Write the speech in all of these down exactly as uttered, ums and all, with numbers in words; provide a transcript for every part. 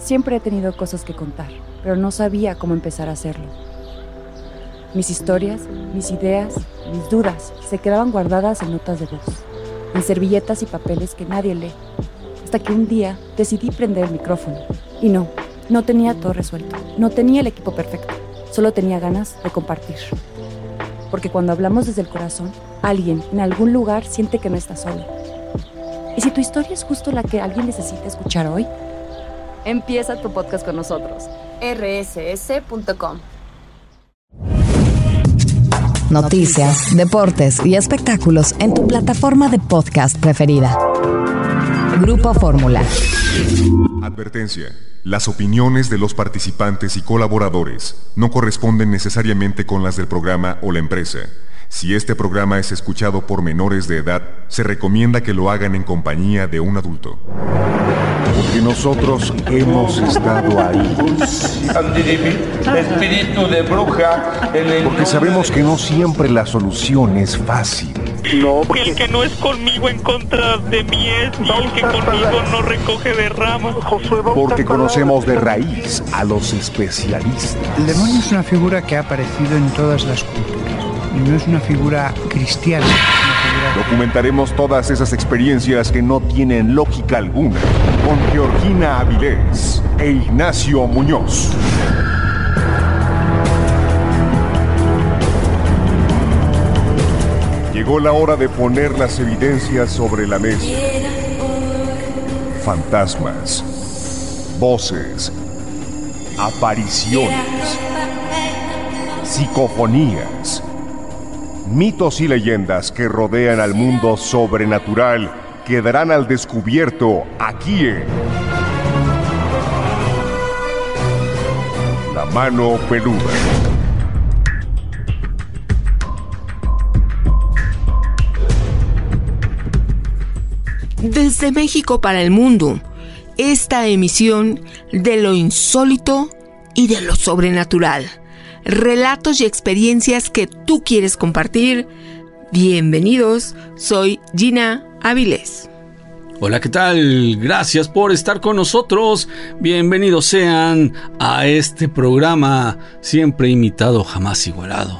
Siempre he tenido cosas que contar, pero no sabía cómo empezar a hacerlo. Mis historias, mis ideas, mis dudas se quedaban guardadas en notas de voz, en servilletas y papeles que nadie lee, hasta que un día decidí prender el micrófono. Y no, no tenía todo resuelto, no tenía el equipo perfecto, solo tenía ganas de compartir. Porque cuando hablamos desde el corazón, alguien en algún lugar siente que no está solo. ¿Y si tu historia es justo la que alguien necesita escuchar hoy? Empieza tu podcast con nosotros. erre ese ese punto com. Noticias, deportes y espectáculos en tu plataforma de podcast preferida. Grupo Fórmula. Advertencia. Las opiniones de los participantes y colaboradores no corresponden necesariamente con las del programa o la empresa. Si este programa es escuchado por menores de edad, se recomienda que lo hagan en compañía de un adulto. Porque nosotros hemos estado ahí. Espíritu de bruja. Porque sabemos que no siempre la solución es fácil. No, porque el que no es conmigo en contra de mí es, y el que conmigo no recoge de ramas. Porque conocemos de raíz a los especialistas. El demonio es una figura que ha aparecido en todas las culturas. Y no es una figura cristiana. Es una figura... Documentaremos todas esas experiencias que no tienen lógica alguna con Georgina Avilés e Ignacio Muñoz. Llegó la hora de poner las evidencias sobre la mesa. Fantasmas, voces, apariciones, psicofonías, mitos y leyendas que rodean al mundo sobrenatural quedarán al descubierto aquí en La Mano Peluda. Desde México para el mundo, esta emisión de lo insólito y de lo sobrenatural. Relatos y experiencias que tú quieres compartir. Bienvenidos, soy Gina Avilés. Hola, ¿qué tal? Gracias por estar con nosotros. Bienvenidos sean a este programa siempre imitado, jamás igualado.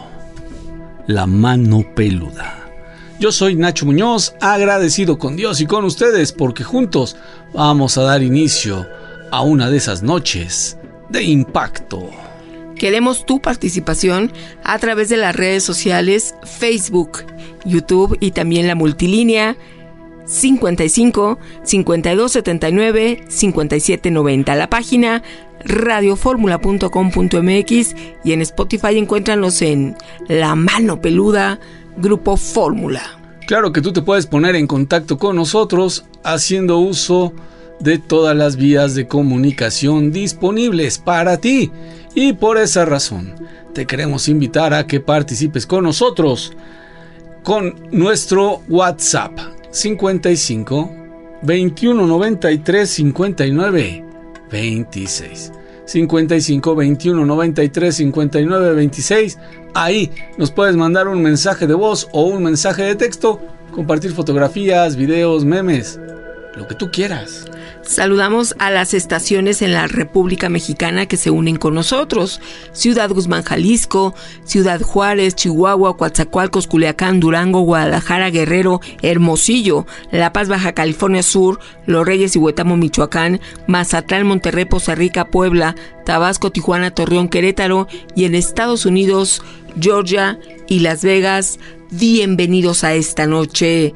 La Mano Peluda. Yo soy Nacho Muñoz, agradecido con Dios y con ustedes porque juntos vamos a dar inicio a una de esas noches de impacto. Queremos tu participación a través de las redes sociales, Facebook, YouTube y también la multilínea cincuenta y cinco, cincuenta y dos setenta y nueve, cincuenta y siete noventa. La página radio fórmula punto com punto m x y en Spotify encuéntranos en La Mano Peluda, Grupo Fórmula. Claro que tú te puedes poner en contacto con nosotros haciendo uso de todas las vías de comunicación disponibles para ti. Y por esa razón te queremos invitar a que participes con nosotros con nuestro WhatsApp cincuenta y cinco, veintiuno noventa y tres, cincuenta y nueve, veintiséis. cincuenta y cinco, veintiuno noventa y tres, cincuenta y nueve, veintiséis. Ahí nos puedes mandar un mensaje de voz o un mensaje de texto, compartir fotografías, videos, memes, lo que tú quieras. Saludamos a las estaciones en la República Mexicana que se unen con nosotros: Ciudad Guzmán, Jalisco, Ciudad Juárez, Chihuahua, Coatzacoalcos, Culiacán, Durango, Guadalajara, Guerrero, Hermosillo, La Paz, Baja California Sur, Los Reyes y Huetamo, Michoacán, Mazatlán, Monterrey, Poza Rica, Puebla, Tabasco, Tijuana, Torreón, Querétaro y en Estados Unidos, Georgia y Las Vegas. Bienvenidos a esta noche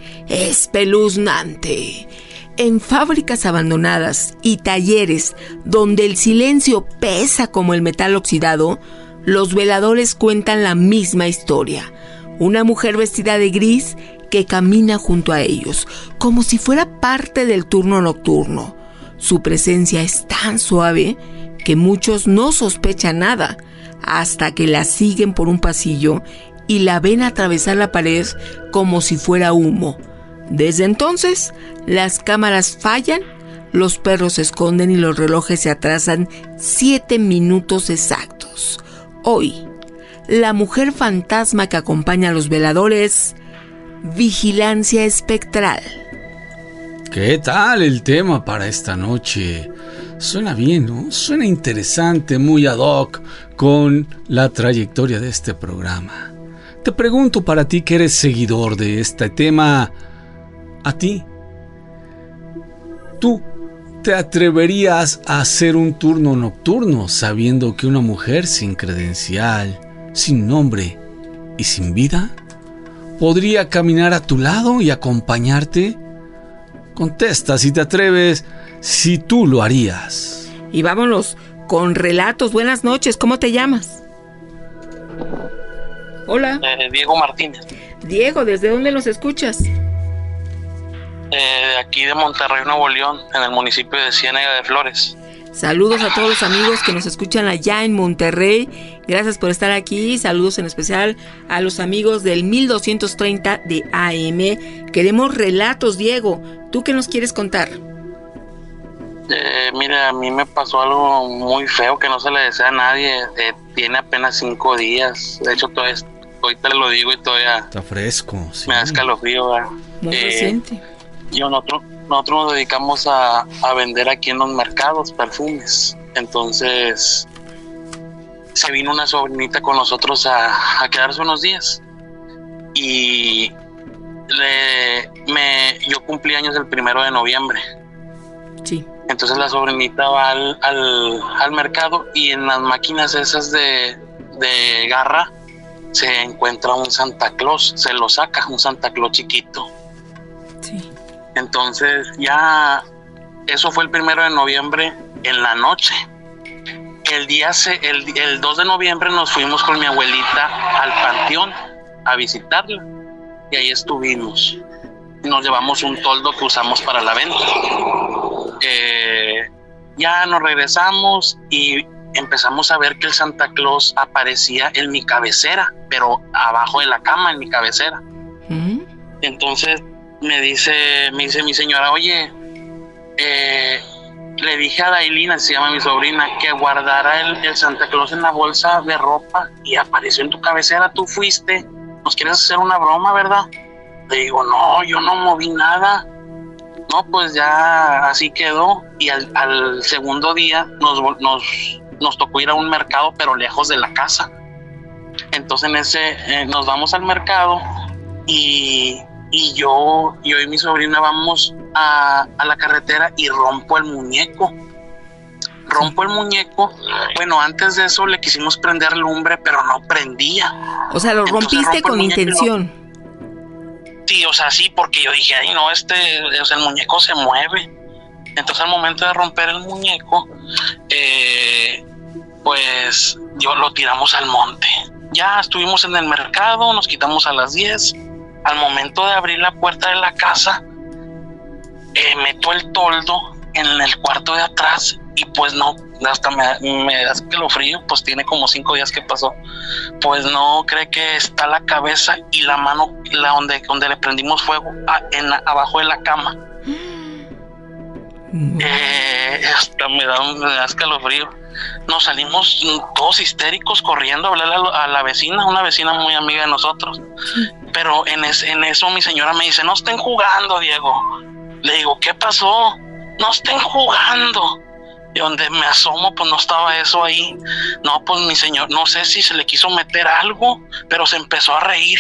espeluznante. En fábricas abandonadas y talleres donde el silencio pesa como el metal oxidado, los veladores cuentan la misma historia. Una mujer vestida de gris que camina junto a ellos, como si fuera parte del turno nocturno. Su presencia es tan suave que muchos no sospechan nada hasta que la siguen por un pasillo y la ven atravesar la pared como si fuera humo. Desde entonces, las cámaras fallan, los perros se esconden y los relojes se atrasan siete minutos exactos. Hoy, la mujer fantasma que acompaña a los veladores, vigilancia espectral. ¿Qué tal el tema para esta noche? Suena bien, ¿no? Suena interesante, muy ad hoc con la trayectoria de este programa. Te pregunto, para ti que eres seguidor de este tema, a ti, ¿tú te atreverías a hacer un turno nocturno sabiendo que una mujer sin credencial, sin nombre y sin vida podría caminar a tu lado y acompañarte? Contesta si te atreves, si tú lo harías. Y vámonos con relatos. Buenas noches, ¿cómo te llamas? Hola. Eh, Diego Martínez. Diego, ¿desde dónde nos escuchas? Eh, de aquí de Monterrey, Nuevo León, en el municipio de Ciénega de Flores. Saludos a todos los amigos que nos escuchan allá en Monterrey. Gracias por estar aquí. Saludos en especial a los amigos del mil doscientos treinta de A M. Queremos relatos, Diego. ¿Tú qué nos quieres contar? Eh, mira, a mí me pasó algo muy feo que no se le desea a nadie. Eh, tiene apenas cinco días. De hecho, todavía, ahorita lo digo y todavía está fresco. Sí. Me da escalofrío. Muy eh, reciente. Y nosotros, nosotros nos dedicamos a, a vender aquí en los mercados perfumes. Entonces, se vino una sobrinita con nosotros a, a quedarse unos días. Y le, me, yo cumplí años el primero de noviembre. Sí. Entonces la sobrinita va al, al, al mercado y en las máquinas esas de, de garra se encuentra un Santa Claus, se lo saca, un Santa Claus chiquito. Sí. Entonces ya, eso fue el primero de noviembre en la noche. El día se, el, el dos de noviembre nos fuimos con mi abuelita al panteón a visitarla y ahí estuvimos. Nos llevamos un toldo que usamos para la venta. Eh, ya nos regresamos y empezamos a ver que el Santa Claus aparecía en mi cabecera, pero abajo de la cama, en mi cabecera. ¿Mm? Entonces me dice, me dice mi señora, oye, eh, le dije a Dailina, se llama mi sobrina, que guardara el, el Santa Claus en la bolsa de ropa y apareció en tu cabecera. Tú fuiste, nos quieres hacer una broma, ¿verdad? Le digo, no, yo no moví nada. No, pues ya así quedó. Y al, al segundo día nos, nos, nos tocó ir a un mercado, pero lejos de la casa. Entonces en ese eh, nos vamos al mercado y, y yo, yo y mi sobrina vamos a, a la carretera y rompo el muñeco. Rompo el muñeco. Bueno, antes de eso le quisimos prender lumbre, pero no prendía. O sea, lo rompiste con intención. Sí, o sea, sí, porque yo dije, ay, no, este, o sea, el muñeco se mueve. Entonces, al momento de romper el muñeco, eh, pues, yo lo tiramos al monte. Ya estuvimos en el mercado, nos quitamos a las diez. Al momento de abrir la puerta de la casa, eh, meto el toldo en el cuarto de atrás y pues no, hasta me, me da escalofrío, pues tiene como cinco días que pasó. Pues no cree que está la cabeza y la mano, la donde, donde le prendimos fuego, a, en la, abajo de la cama. Mm. Eh, hasta me da, me da escalofrío. Nos salimos todos histéricos corriendo a hablarle a, la, a la vecina, una vecina muy amiga de nosotros. Pero en, es, en eso mi señora me dice, no estén jugando, Diego. Le digo, ¿qué pasó? No estén jugando. Y donde me asomo, pues no estaba eso ahí. No, pues mi señor, no sé si se le quiso meter algo, pero se empezó a reír.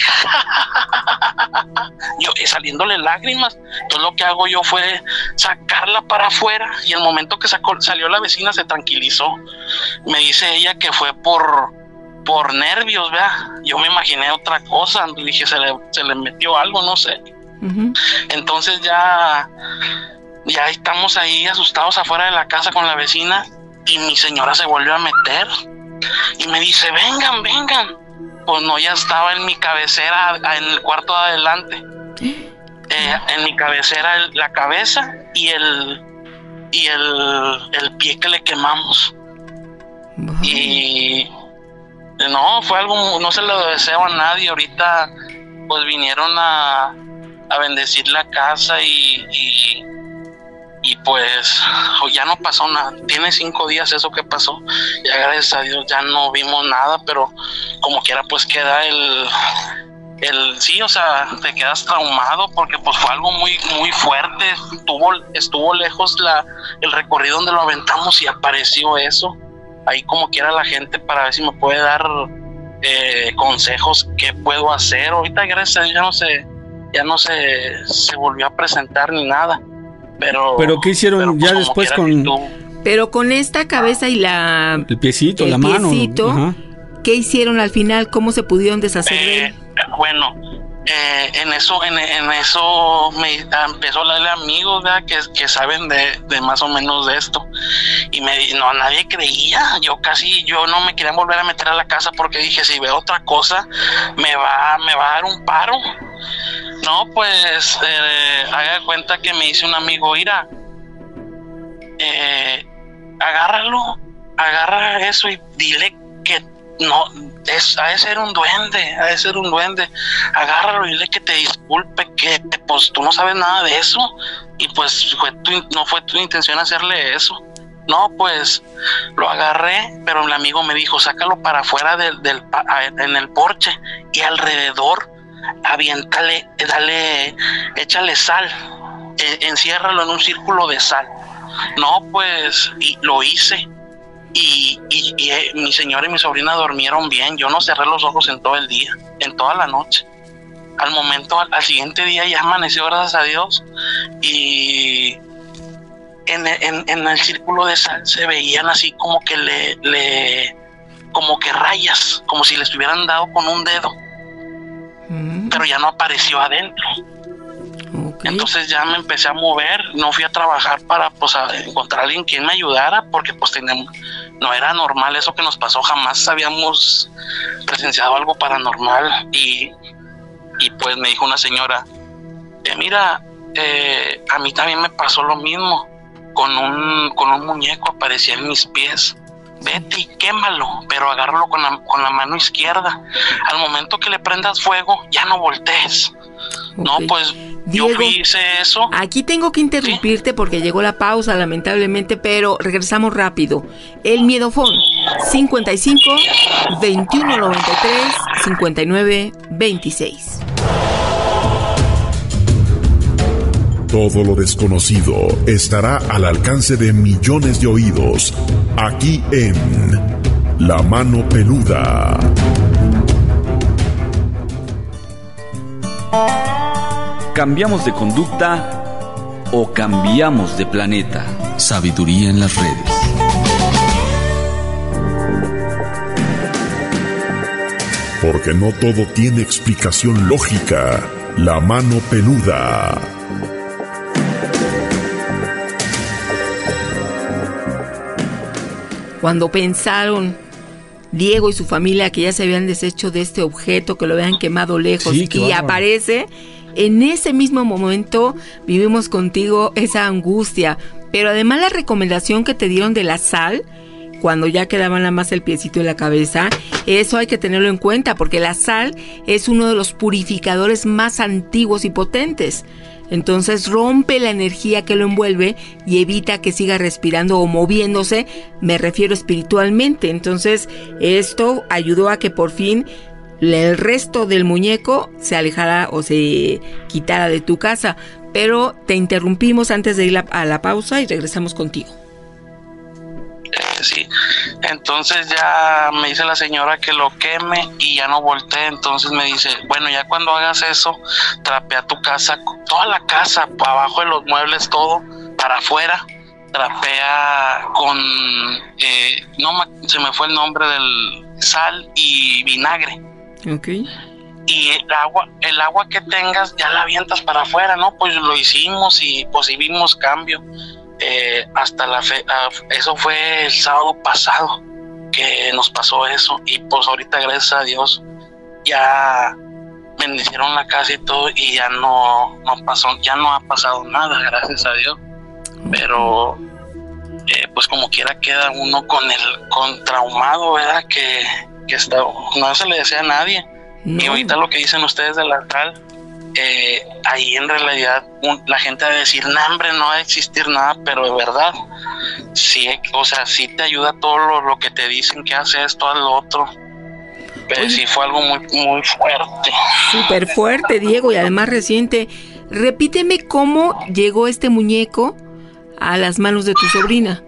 Yo, y saliéndole lágrimas. Entonces lo que hago yo fue sacarla para afuera. Y el momento que sacó, salió la vecina se tranquilizó. Me dice ella que fue por, por nervios, ¿verdad? Yo me imaginé otra cosa. Dije, se le, se le metió algo, no sé. Uh-huh. Entonces ya... Ya estamos ahí asustados afuera de la casa con la vecina y mi señora se volvió a meter y me dice, vengan, vengan. Pues no, ya estaba en mi cabecera, en el cuarto de adelante. Eh, en mi cabecera el, la cabeza y el y el, el pie que le quemamos. Uh-huh. Y no, fue algo, no se lo deseo a nadie. Ahorita pues vinieron a, a bendecir la casa y... y Y pues ya no pasó nada. Tiene cinco días eso que pasó. Ya gracias a Dios ya no vimos nada, pero como quiera pues queda el, el sí, o sea, te quedas traumado porque pues fue algo muy muy fuerte. Estuvo, estuvo lejos la, el recorrido donde lo aventamos y apareció eso. Ahí como quiera la gente para ver si me puede dar eh, consejos, qué puedo hacer. Ahorita gracias a Dios ya no se, ya no se, se volvió a presentar ni nada. Pero, pero ¿qué hicieron pero, pues, ya después con...? Tú, pero con esta cabeza y la... El piecito, el la piecito, mano. ¿qué hicieron al final? ¿Cómo se pudieron deshacer de él? Eh, bueno, eh, en eso en, en eso me empezó a darle amigos, ¿verdad? Que, que saben de, de más o menos de esto. Y me no, nadie creía. Yo casi, yo no me quería volver a meter a la casa porque dije, si veo otra cosa, me va, me va a dar un paro. No, pues, eh, haga cuenta que me dice un amigo, mira, eh, agárralo, agarra eso y dile que no, es, ha de ser un duende, ha de ser un duende, agárralo y dile que te disculpe, que pues tú no sabes nada de eso, y pues fue tu, no fue tu intención hacerle eso. No, pues lo agarré, pero el amigo me dijo, sácalo para afuera del, del, en el porche y alrededor aviéntale, dale, échale sal, eh, enciérralo en un círculo de sal. No, pues, y lo hice. Y, y, y eh, mi señora y mi sobrina durmieron bien. Yo no cerré los ojos en todo el día, en toda la noche. Al momento, al, al siguiente día ya amaneció, gracias a Dios. Y en, en, en el círculo de sal se veían así como que le, le, como que rayas, como si le estuvieran dado con un dedo. Mm. Pero ya no apareció adentro. Okay. Entonces ya me empecé a mover, no fui a trabajar para pues a encontrar a alguien quien me ayudara, porque pues tenemos, no era normal eso que nos pasó, jamás habíamos presenciado algo paranormal. Y, y pues me dijo una señora, eh, mira, eh, a mí también me pasó lo mismo, con un, con un muñeco aparecía en mis pies. Vete y quémalo, pero agárralo con la, con la mano izquierda. Al momento que le prendas fuego, ya no voltees. Okay. No, pues Diego, yo hice eso. Aquí tengo que interrumpirte, ¿sí? Porque llegó la pausa, lamentablemente, pero regresamos rápido. El Miedofón, cincuenta y cinco, veintiuno noventa y tres, cincuenta y nueve, veintiséis. Todo lo desconocido estará al alcance de millones de oídos, aquí en La Mano Peluda. ¿Cambiamos de conducta o cambiamos de planeta? Sabiduría en las redes. Porque no todo tiene explicación lógica. La Mano Peluda. Cuando pensaron Diego y su familia que ya se habían deshecho de este objeto, que lo habían quemado lejos, sí, y bárbaro. Aparece, en ese mismo momento vivimos contigo esa angustia, pero además la recomendación que te dieron de la sal, cuando ya quedaba nada más el piecito y la cabeza, eso hay que tenerlo en cuenta, porque la sal es uno de los purificadores más antiguos y potentes. Entonces rompe la energía que lo envuelve y evita que siga respirando o moviéndose, me refiero espiritualmente. Entonces esto ayudó a que por fin el resto del muñeco se alejara o se quitara de tu casa. Pero te interrumpimos antes de ir a la pausa y regresamos contigo. Sí, entonces ya me dice la señora que lo queme y ya no volteé. Entonces me dice, bueno, ya cuando hagas eso, trapea tu casa, toda la casa, para abajo de los muebles, todo, para afuera, trapea con, eh, no me, se me fue el nombre del sal y vinagre. Ok. Y el agua, el agua que tengas ya la avientas para afuera, ¿no? Pues lo hicimos y pues sí vimos cambio. Eh, hasta la fe, uh, eso fue el sábado pasado que nos pasó eso, y pues ahorita gracias a Dios ya bendicieron la casa y todo y ya no, no pasó, ya no ha pasado nada, gracias a Dios. Pero eh, pues como quiera queda uno con el con traumado, ¿verdad? Que, que está, no se le desea a nadie. No. Y ahorita lo que dicen ustedes de la sal, Eh, ahí en realidad un, la gente va a decir, no, hombre, no va a existir nada, pero de verdad, sí, o sea, sí te ayuda todo lo, lo que te dicen que hace esto, al otro. Pero Oye, sí fue algo muy, muy fuerte. Súper fuerte, Diego, y además reciente. Repíteme cómo llegó este muñeco a las manos de tu sobrina.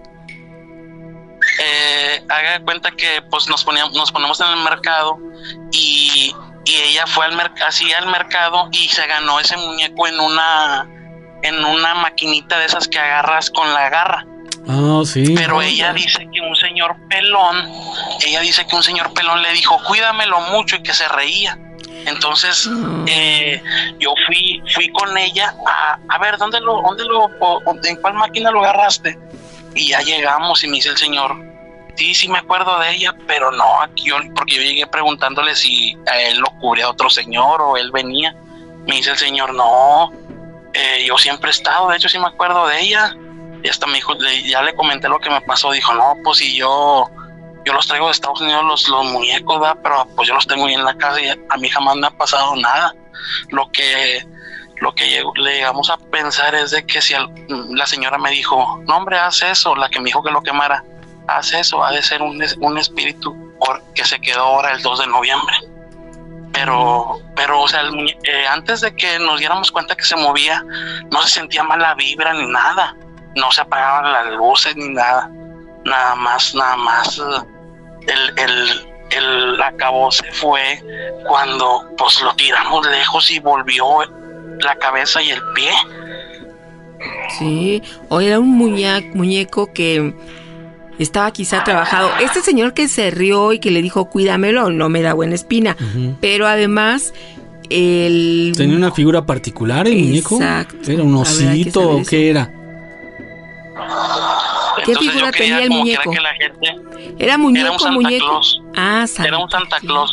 Eh, haga de cuenta que pues nos poníamos, nos ponemos en el mercado y, y ella fue al mercado, así al mercado y se ganó ese muñeco en una en una maquinita de esas que agarras con la garra. Ah, sí. Pero ella dice que un señor pelón, ella dice que un señor pelón le dijo, cuídamelo mucho, y que se reía. Entonces, eh, yo fui fui con ella a, a ver, ¿dónde lo, dónde lo, en cuál máquina lo agarraste? Y ya llegamos y me dice el señor, sí, sí me acuerdo de ella, pero no, aquí yo, porque yo llegué preguntándole si a él lo cubría otro señor o él venía. Me dice el señor, no, eh, yo siempre he estado, de hecho sí me acuerdo de ella. Y hasta me dijo, ya le comenté lo que me pasó, dijo, no, pues si yo, yo los traigo de Estados Unidos los, los muñecos, ¿verdad? Pero pues yo los tengo ahí en la casa y a mí jamás me ha pasado nada. Lo que, lo que llegó, le llegamos a pensar es de que si el, la señora me dijo, no hombre, haz eso, la que me dijo que lo quemara, haz eso, ha de ser un, un espíritu que se quedó ahora el dos de noviembre. Pero, pero, o sea, el, eh, antes de que nos diéramos cuenta que se movía, no se sentía mala vibra ni nada. No se apagaban las luces ni nada, nada más, nada más. El, el, el acabó se fue cuando pues lo tiramos lejos y volvió la cabeza y el pie. Sí, o era un muñeco, muñeco que estaba quizá trabajado. Este señor que se rió y que le dijo cuídamelo, no me da buena espina, uh-huh. Pero además el... ¿Tenía una figura particular el muñeco? Exacto. ¿Era un osito o qué era? ¿Qué Entonces figura tenía el muñeco? Que la gente ¿Era muñeco, era un Santa muñeco? Claus. Ah, Santa Era un Santa Claus.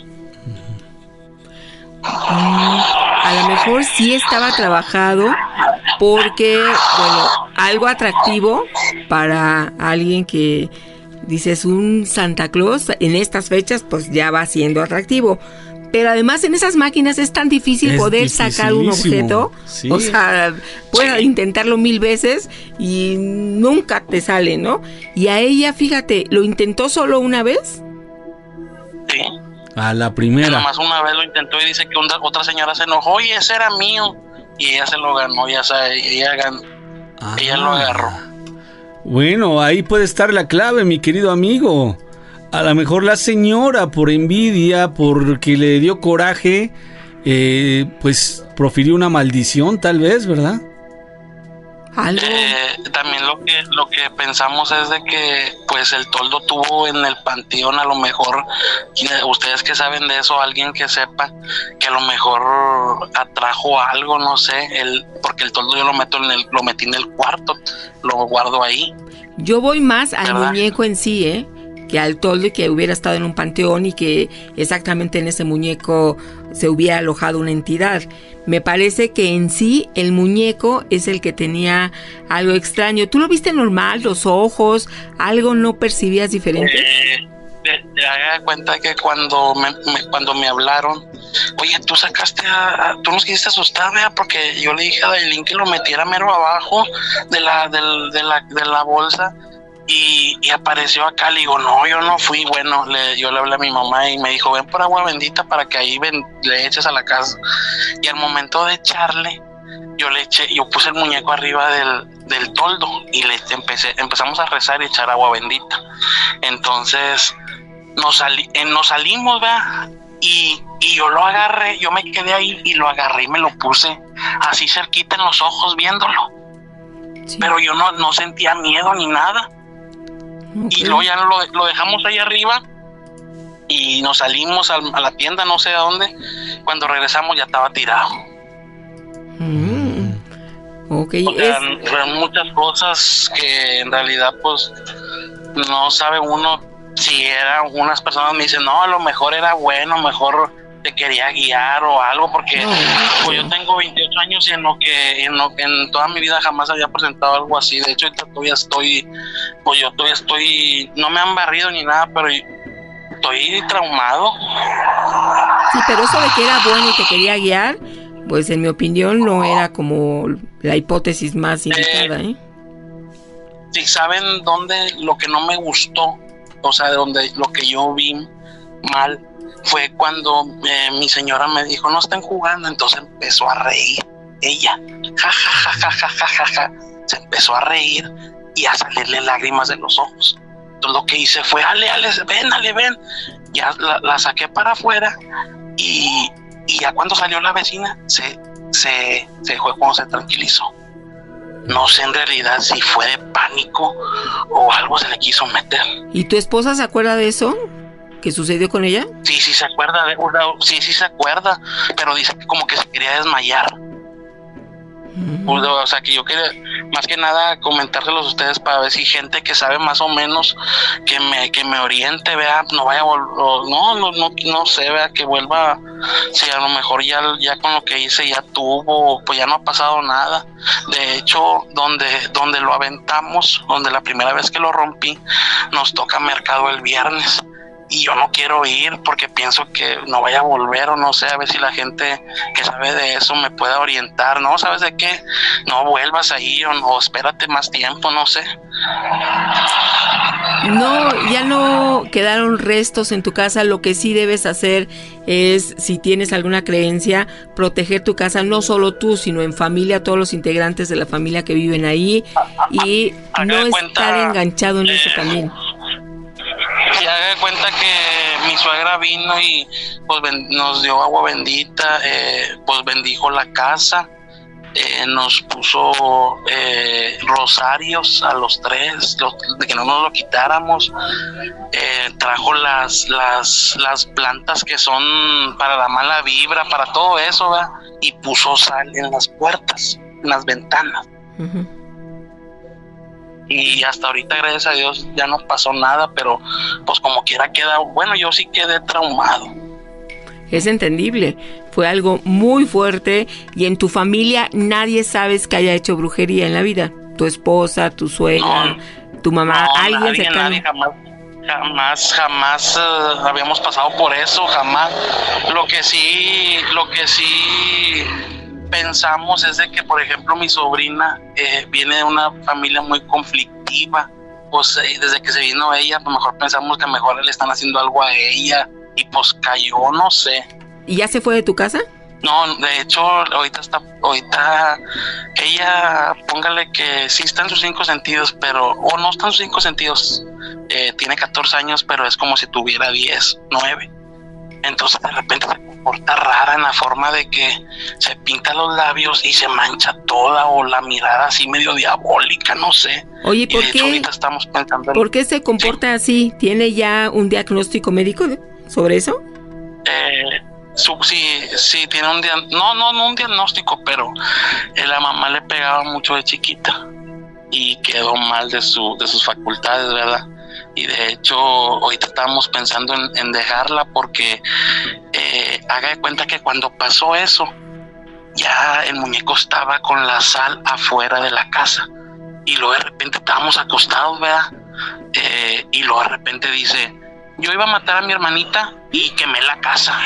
A lo mejor sí estaba trabajado porque, bueno, algo atractivo para alguien que dices un Santa Claus en estas fechas, pues ya va siendo atractivo. Pero además en esas máquinas es tan difícil es poder sacar un objeto, sí. O sea, puedes sí. intentarlo mil veces y nunca te sale, ¿no? Y a ella, fíjate, ¿lo intentó solo una vez? Sí. A la primera. Nada más una vez lo intentó y dice que una, otra señora se enojó, oye, ese era mío. Y ella se lo ganó, ya sabe, ella, ganó, ah. ella lo agarró. Bueno, ahí puede estar la clave, mi querido amigo. A lo mejor la señora, por envidia, porque le dio coraje, eh, pues profirió una maldición, tal vez, ¿verdad? ¿Algo? Eh, también lo que lo que pensamos es de que pues el toldo tuvo en el panteón, a lo mejor, ustedes que saben de eso, alguien que sepa, que a lo mejor atrajo algo, no sé, el, porque el toldo yo lo meto en el, lo metí en el cuarto, lo guardo ahí. Yo voy más al ¿verdad? Muñeco en sí, ¿eh? Que al toldo y que hubiera estado en un panteón y que exactamente en ese muñeco se hubiera alojado una entidad. Me parece que en sí el muñeco es el que tenía algo extraño. ¿Tú lo viste normal, los ojos, algo no percibías diferente? Eh, te, te haga cuenta que cuando me, me, cuando me hablaron, oye, tú sacaste a, a tú nos quisiste asustar, ¿verdad? Porque yo le dije a Dailin que lo metiera mero abajo de la, del, de la, de la bolsa. Y, y apareció acá, le digo, no, yo no fui. Bueno, le, yo le hablé a mi mamá y me dijo, ven por agua bendita para que ahí ven, le eches a la casa. Y al momento de echarle, yo le eché, yo puse el muñeco arriba del, del toldo y le empecé, empezamos a rezar y echar agua bendita. Entonces nos, sali, eh, nos salimos, ¿verdad? Y, y yo lo agarré, yo me quedé ahí y lo agarré y me lo puse así cerquita en los ojos viéndolo. Sí. Pero yo no, no sentía miedo ni nada. Okay. Y luego ya lo, lo dejamos ahí arriba y nos salimos a, a la tienda, no sé a dónde. Cuando regresamos ya estaba tirado. Mm. Okay. O sea, es... muchas cosas que en realidad pues no sabe uno si eran unas personas. Me dicen, no, a lo mejor era bueno, mejor te quería guiar o algo, porque no, pues yo tengo veintiocho años y en lo que en, lo, en toda mi vida jamás había presentado algo así. De hecho todavía estoy, pues yo todavía estoy, no me han barrido ni nada, pero estoy traumado. Sí, pero eso de que era bueno y te quería guiar, pues en mi opinión no era como la hipótesis más indicada, ¿eh? Sí, ¿saben dónde lo que no me gustó? O sea, donde lo que yo vi mal fue cuando eh, mi señora me dijo, no estén jugando, entonces empezó a reír ella, ja, ja, ja, ja, ja, ja, ja, ja. Se empezó a reír y a salirle lágrimas de los ojos. Entonces lo que hice fue, ale, ale, ven, ale, ven. Ya la, la saqué para afuera y, y ya cuando salió la vecina, se, se, se fue cuando se tranquilizó. No sé en realidad si fue de pánico o algo se le quiso meter. ¿Y tu esposa se acuerda de eso? ¿Qué sucedió con ella? Sí, sí se acuerda, de, sí, sí se acuerda, pero dice que como que se quería desmayar. Mm. O sea, que yo quería, más que nada, comentárselos a ustedes para ver si gente que sabe más o menos que me que me oriente, vea, no vaya a volver, no, no, no, no sé, vea, que vuelva, si a lo mejor ya, ya con lo que hice ya tuvo, pues ya no ha pasado nada. De hecho, donde, donde lo aventamos, donde la primera vez que lo rompí, nos toca mercado el viernes. Y yo no quiero ir porque pienso que no vaya a volver o no sé, a ver si la gente que sabe de eso me pueda orientar. No, ¿sabes de qué? No vuelvas ahí o, no, espérate más tiempo, no sé. No, ya no quedaron restos en tu casa. Lo que sí debes hacer es, si tienes alguna creencia, proteger tu casa, no solo tú, sino en familia, todos los integrantes de la familia que viven ahí, y no estar enganchado en eh, eso también. Se haga de cuenta que mi suegra vino y pues ben, nos dio agua bendita, eh, pues bendijo la casa, eh, nos puso eh, rosarios a los tres, los, de que no nos lo quitáramos, eh, trajo las, las, las plantas que son para la mala vibra, para todo eso, ¿verdad? Y puso sal en las puertas, en las ventanas. Uh-huh. Y hasta ahorita, gracias a Dios, ya no pasó nada, pero pues como quiera queda, bueno, yo sí quedé traumado. Es entendible, fue algo muy fuerte. Y en tu familia nadie sabes que haya hecho brujería en la vida. Tu esposa, tu suegra, no, tu mamá, no, alguien nadie, cercano. Nadie, jamás, jamás, jamás uh, habíamos pasado por eso, jamás. Lo que sí, lo que sí pensamos es de que, por ejemplo, mi sobrina eh, viene de una familia muy conflictiva, pues eh, desde que se vino ella, pues mejor pensamos que mejor le están haciendo algo a ella y pues cayó, no sé. ¿Y ya se fue de tu casa? No, de hecho, ahorita está, ahorita ella, póngale que sí está en sus cinco sentidos, pero, o no está en sus cinco sentidos, eh, tiene catorce años, pero es como si tuviera diez, nueve. Entonces de repente se comporta rara en la forma de que se pinta los labios y se mancha toda, o la mirada así medio diabólica, no sé. Oye, ¿por y de qué? Hecho, ahorita estamos pensando en... ¿Por qué se comporta sí. así? ¿Tiene ya un diagnóstico médico sobre eso? Eh, su, sí, sí, tiene un diagnóstico, no, no, no un diagnóstico, pero eh, la mamá le pegaba mucho de chiquita y quedó mal de, su, de sus facultades, ¿verdad? Y de hecho ahorita estábamos pensando en, en dejarla porque eh, haga de cuenta que cuando pasó eso ya el muñeco estaba con la sal afuera de la casa y luego de repente estábamos acostados, ¿verdad? Eh, y luego de repente dice, yo iba a matar a mi hermanita y quemé la casa.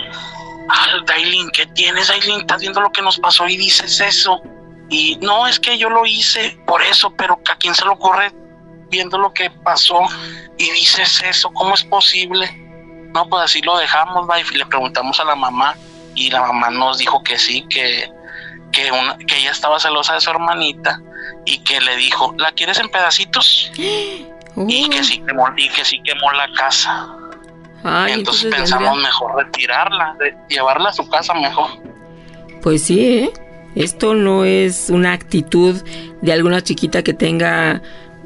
Ah, Dailin, ¿qué tienes, Dailin? ¿Estás viendo lo que nos pasó y dices eso? Y no, es que yo lo hice por eso, pero ¿a quién se le ocurre viendo lo que pasó y dices eso? ¿Cómo es posible? No, pues así lo dejamos, ¿va? Y le preguntamos a la mamá y la mamá nos dijo que sí, que, que, una, que ella estaba celosa de su hermanita y que le dijo, ¿la quieres en pedacitos? Uh. Y que sí quemó, y que sí quemó la casa. Ay, entonces, entonces pensamos vendrá. mejor retirarla, de, llevarla a su casa mejor. Pues sí, ¿eh? Esto no es una actitud de alguna chiquita que tenga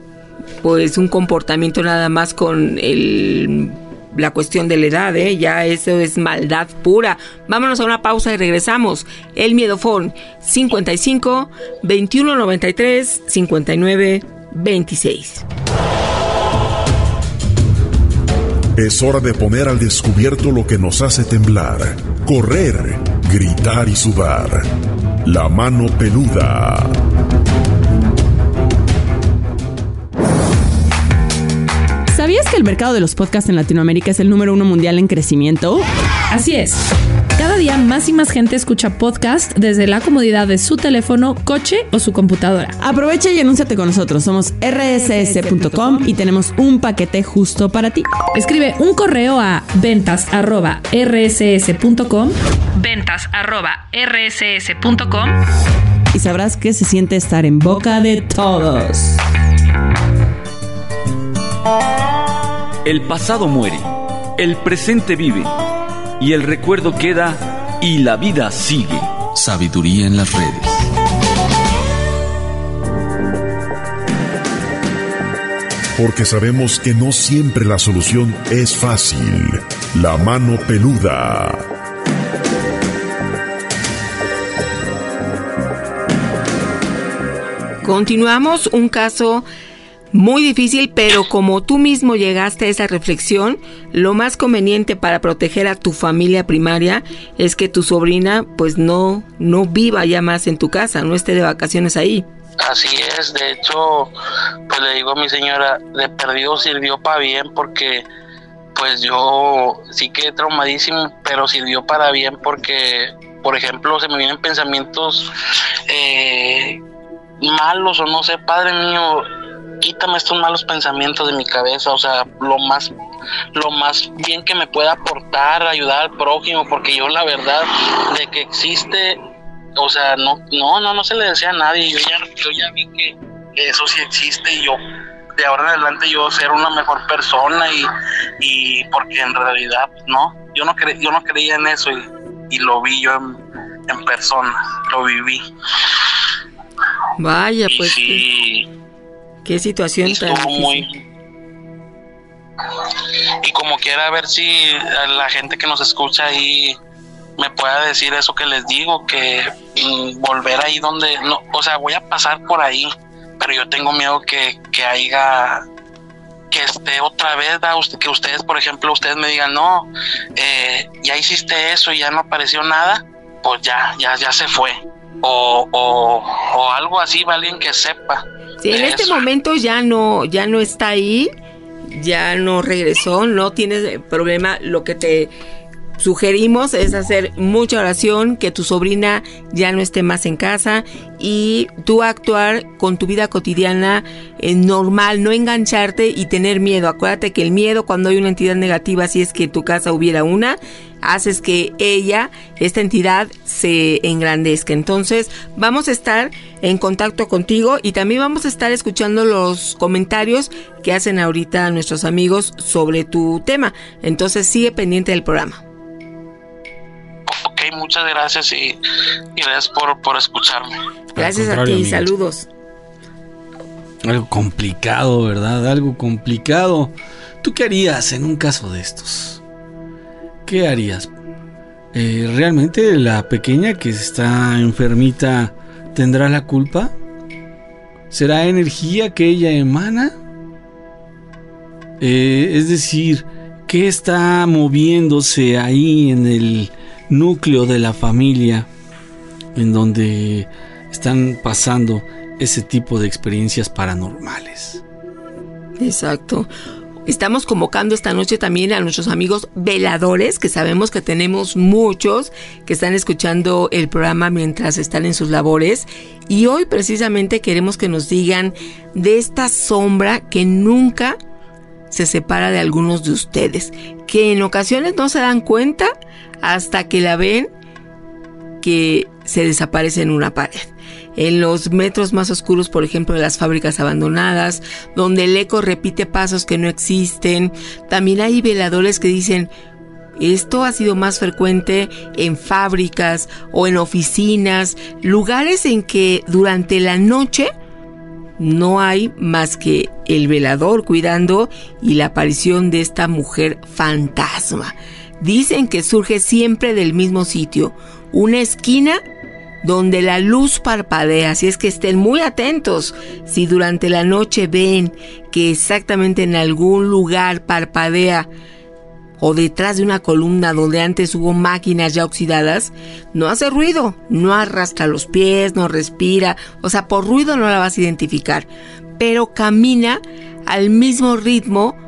pues un comportamiento nada más con el, la cuestión de la edad, ¿eh? Ya eso es maldad pura. Vámonos a una pausa y regresamos. El Miedofón cincuenta y cinco, veintiuno noventa y tres, cincuenta y nueve, veintiséis. Es hora de poner al descubierto lo que nos hace temblar, correr, gritar y sudar. La mano peluda. ¿Sabías ¿Sabías que el mercado de los podcasts en Latinoamérica es el número uno mundial en crecimiento? Así es. Cada día más y más gente escucha podcast desde la comodidad de su teléfono, coche o su computadora. Aprovecha y anúnciate con nosotros. Somos erre ese ese punto com y tenemos un paquete justo para ti. Escribe un correo a ventas arroba erre ese ese punto com, ventas arroba erre ese ese punto com, y sabrás que se siente estar en boca de todos. El pasado muere, el presente vive, y el recuerdo queda, y la vida sigue. Sabiduría en las redes. Porque sabemos que no siempre la solución es fácil. La mano peluda. Continuamos, un caso muy difícil, pero como tú mismo llegaste a esa reflexión, lo más conveniente para proteger a tu familia primaria es que tu sobrina pues no, no viva ya más en tu casa, no esté de vacaciones ahí. Así es, de hecho, pues le digo a mi señora, de perdido sirvió para bien, porque pues yo sí quedé traumadísimo, pero sirvió para bien porque, por ejemplo, se me vienen pensamientos eh, malos o no sé, padre mío, quítame estos malos pensamientos de mi cabeza, o sea, lo más lo más bien que me pueda aportar, ayudar al prójimo, porque yo la verdad de que existe, o sea, no no no no se le desea a nadie, yo ya yo ya vi que, que eso sí existe, y yo de ahora en adelante yo ser una mejor persona, y y porque en realidad no, yo no cre, yo no creía en eso, y, y lo vi yo en, en persona, lo viví. Vaya, y pues sí, qué situación tan difícil. Muy... Y como quiera, ver si la gente que nos escucha ahí me pueda decir eso que les digo, que mm, volver ahí donde no, o sea, voy a pasar por ahí, pero yo tengo miedo que que haya que esté otra vez, ¿da? Usted, que ustedes, por ejemplo, ustedes me digan, no, eh, ya hiciste eso y ya no apareció nada, pues ya, ya, ya se fue, o, o, o algo así, va, alguien que sepa. Sí, en este momento ya no, ya no está ahí, ya no regresó, no tienes problema. Lo que te sugerimos es hacer mucha oración, que tu sobrina ya no esté más en casa y tú actuar con tu vida cotidiana eh, normal, no engancharte y tener miedo. Acuérdate que el miedo, cuando hay una entidad negativa, si es que en tu casa hubiera una, haces que ella, esta entidad, se engrandezca. Entonces vamos a estar en contacto contigo y también vamos a estar escuchando los comentarios que hacen ahorita nuestros amigos sobre tu tema. Entonces sigue pendiente del programa. Ok, muchas gracias y, y gracias por, por escucharme. Gracias a ti, amigos. Saludos. Algo complicado, ¿verdad? Algo complicado. ¿Tú qué harías en un caso de estos? ¿Qué harías? Eh, ¿Realmente la pequeña que está enfermita tendrá la culpa? ¿Será energía que ella emana? Eh, es decir, ¿qué está moviéndose ahí en el núcleo de la familia en donde están pasando ese tipo de experiencias paranormales? Exacto. Estamos convocando esta noche también a nuestros amigos veladores, que sabemos que tenemos muchos que están escuchando el programa mientras están en sus labores, y hoy precisamente queremos que nos digan de esta sombra que nunca se separa de algunos de ustedes, que en ocasiones no se dan cuenta hasta que la ven que se desaparece en una pared. En los metros más oscuros, por ejemplo, de las fábricas abandonadas, donde el eco repite pasos que no existen. También hay veladores que dicen, esto ha sido más frecuente en fábricas o en oficinas, lugares en que durante la noche no hay más que el velador cuidando y la aparición de esta mujer fantasma. Dicen que surge siempre del mismo sitio, una esquina donde la luz parpadea, así es que estén muy atentos. Si durante la noche ven que exactamente en algún lugar parpadea o detrás de una columna donde antes hubo máquinas ya oxidadas, no hace ruido, no arrastra los pies, no respira, o sea, por ruido no la vas a identificar, pero camina al mismo ritmo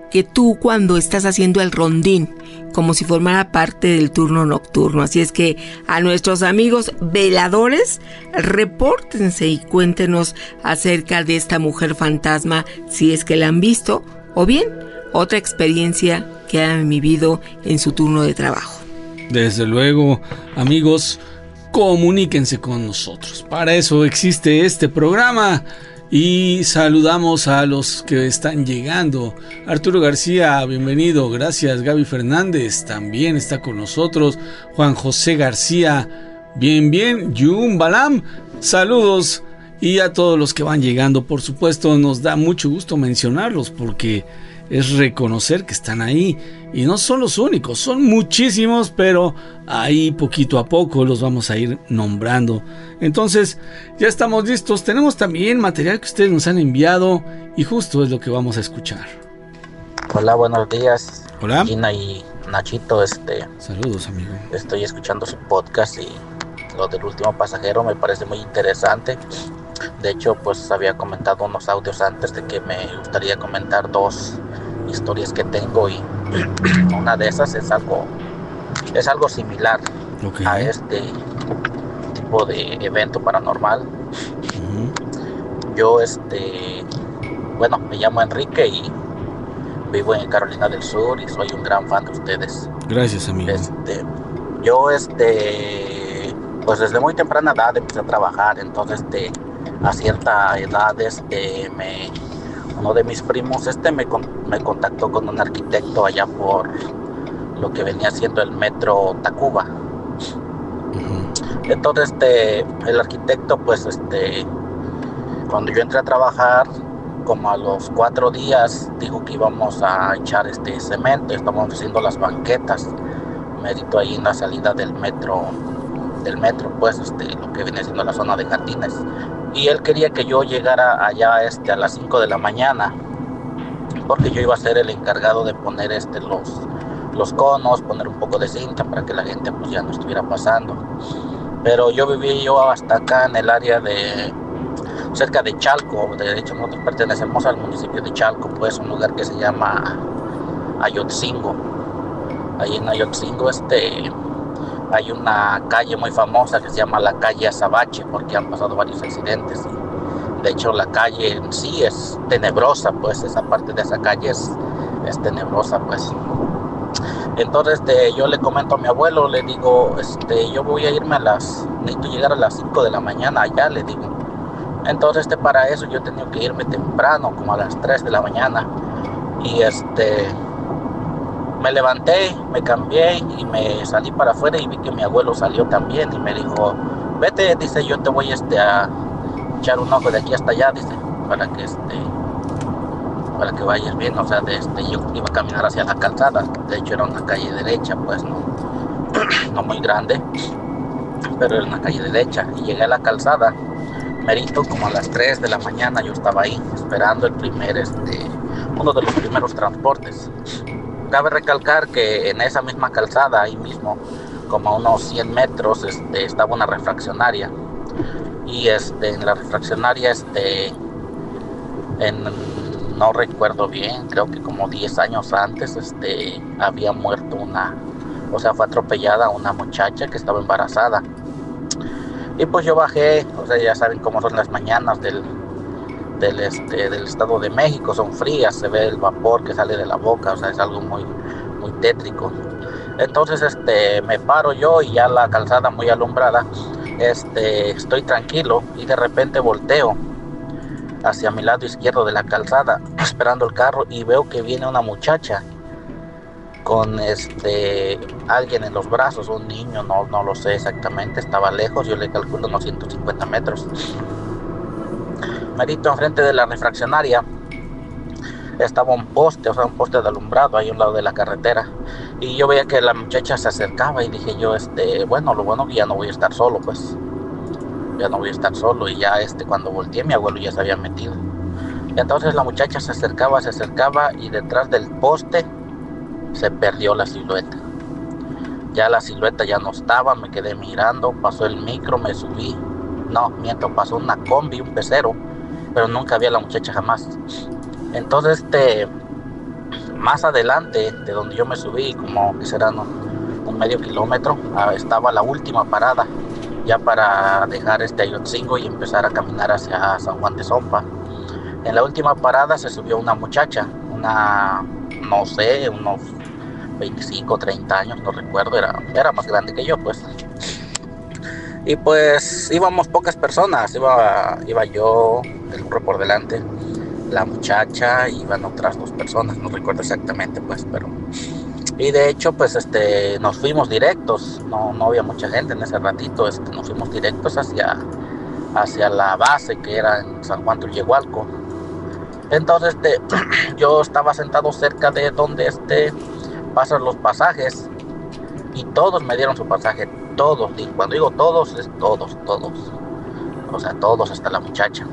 que tú cuando estás haciendo el rondín, como si formara parte del turno nocturno. Así es que a nuestros amigos veladores, repórtense y cuéntenos acerca de esta mujer fantasma, si es que la han visto, o bien otra experiencia que han vivido en su turno de trabajo. Desde luego, amigos, comuníquense con nosotros. Para eso existe este programa. Y saludamos a los que están llegando. Arturo García, bienvenido. Gracias. Gaby Fernández también está con nosotros. Juan José García, bien, bien. Yun Balam, saludos. Y a todos los que van llegando, por supuesto, nos da mucho gusto mencionarlos porque es reconocer que están ahí. Y no son los únicos, son muchísimos, pero ahí poquito a poco los vamos a ir nombrando. Entonces, ya estamos listos. Tenemos también material que ustedes nos han enviado y justo es lo que vamos a escuchar. Hola, buenos días. Hola. Gina y Nachito, este... Saludos, amigo. Estoy escuchando su podcast y lo del último pasajero me parece muy interesante. De hecho, pues había comentado unos audios antes de que me gustaría comentar dos historias que tengo y una de esas es algo es algo similar okay. a este tipo de evento paranormal. Uh-huh. Yo este bueno me llamo Enrique y vivo en Carolina del Sur y soy un gran fan de ustedes. Gracias, amigo. Este, yo este pues desde muy temprana edad empecé a trabajar, entonces este a cierta edad este me uno de mis primos este me, me contactó con un arquitecto allá por lo que venía siendo el metro Tacuba. Uh-huh. Entonces este el arquitecto pues este cuando yo entré a trabajar, como a los cuatro días dijo que íbamos a echar este cemento, estábamos haciendo las banquetas mérito ahí en la salida del metro del metro pues este lo que viene siendo la zona de jardines. Y él quería que yo llegara allá este, a las cinco de la mañana, porque yo iba a ser el encargado de poner este, los, los conos, poner un poco de cinta para que la gente pues, ya no estuviera pasando. Pero yo viví yo hasta acá en el área de, cerca de Chalco, de hecho nosotros pertenecemos al municipio de Chalco, pues un lugar que se llama Ayotzingo. Ahí en Ayotzingo este... hay una calle muy famosa que se llama la calle Azabache porque han pasado varios accidentes. De hecho la calle en sí es tenebrosa, pues esa parte de esa calle es, es tenebrosa pues. Entonces este, yo le comento a mi abuelo, le digo, este, yo voy a irme a las, necesito llegar a las cinco de la mañana allá, le digo. Entonces este, para eso yo tenía que irme temprano, como a las tres de la mañana. Y este... me levanté, me cambié y me salí para afuera y vi que mi abuelo salió también y me dijo, vete, dice, yo te voy este, a echar un ojo de aquí hasta allá, dice, para que este, para que vayas bien, o sea, de este, yo iba a caminar hacia la calzada, de hecho era una calle derecha, pues no, no muy grande, pero era una calle derecha, y llegué a la calzada, merito como a las tres de la mañana yo estaba ahí, esperando el primer, este, uno de los primeros transportes. Cabe recalcar que en esa misma calzada, ahí mismo, como a unos cien metros, este, estaba una refraccionaria. Y este, en la refraccionaria, este, en, no recuerdo bien, creo que como diez años antes, este, había muerto una, o sea, fue atropellada una muchacha que estaba embarazada. Y pues yo bajé, o sea, ya saben cómo son las mañanas del... Del, este, del Estado de México, son frías, se ve el vapor que sale de la boca, o sea, es algo muy, muy tétrico. Entonces este, me paro yo y ya la calzada muy alumbrada, este, estoy tranquilo y de repente volteo hacia mi lado izquierdo de la calzada, esperando el carro, y veo que viene una muchacha con este, alguien en los brazos, un niño, no, no lo sé exactamente, estaba lejos, yo le calculo unos ciento cincuenta metros. Merito enfrente de la refraccionaria estaba un poste, o sea, un poste de alumbrado ahí a un lado de la carretera, y yo veía que la muchacha se acercaba y dije yo, este, bueno, lo bueno que ya no voy a estar solo, pues, ya no voy a estar solo, y ya este, cuando volteé mi abuelo ya se había metido. Entonces la muchacha se acercaba, se acercaba, y detrás del poste se perdió la silueta. Ya la silueta ya no estaba, me quedé mirando, pasó el micro, me subí, no, miento, pasó una combi, un pecero, pero nunca vi a la muchacha jamás. Entonces este más adelante de donde yo me subí, como que serán un, un medio kilómetro, ah, estaba la última parada, ya para dejar este Ayotzingo y empezar a caminar hacia San Juan de Zompa. En la última parada se subió una muchacha, una, no sé, unos veinticinco, treinta años, no recuerdo, era, era más grande que yo, pues. Y pues íbamos pocas personas, iba, iba yo, el burro por delante, la muchacha, y iban otras dos personas, no recuerdo exactamente, pues, pero... Y de hecho, pues, este, nos fuimos directos, no, no había mucha gente en ese ratito, este, nos fuimos directos hacia, hacia la base, que era en San Juan Tulyehualco. Entonces, este, yo estaba sentado cerca de donde, este, pasan los pasajes, y todos me dieron su pasaje, todos, y cuando digo todos, es todos, todos, o sea, todos, hasta la muchacha.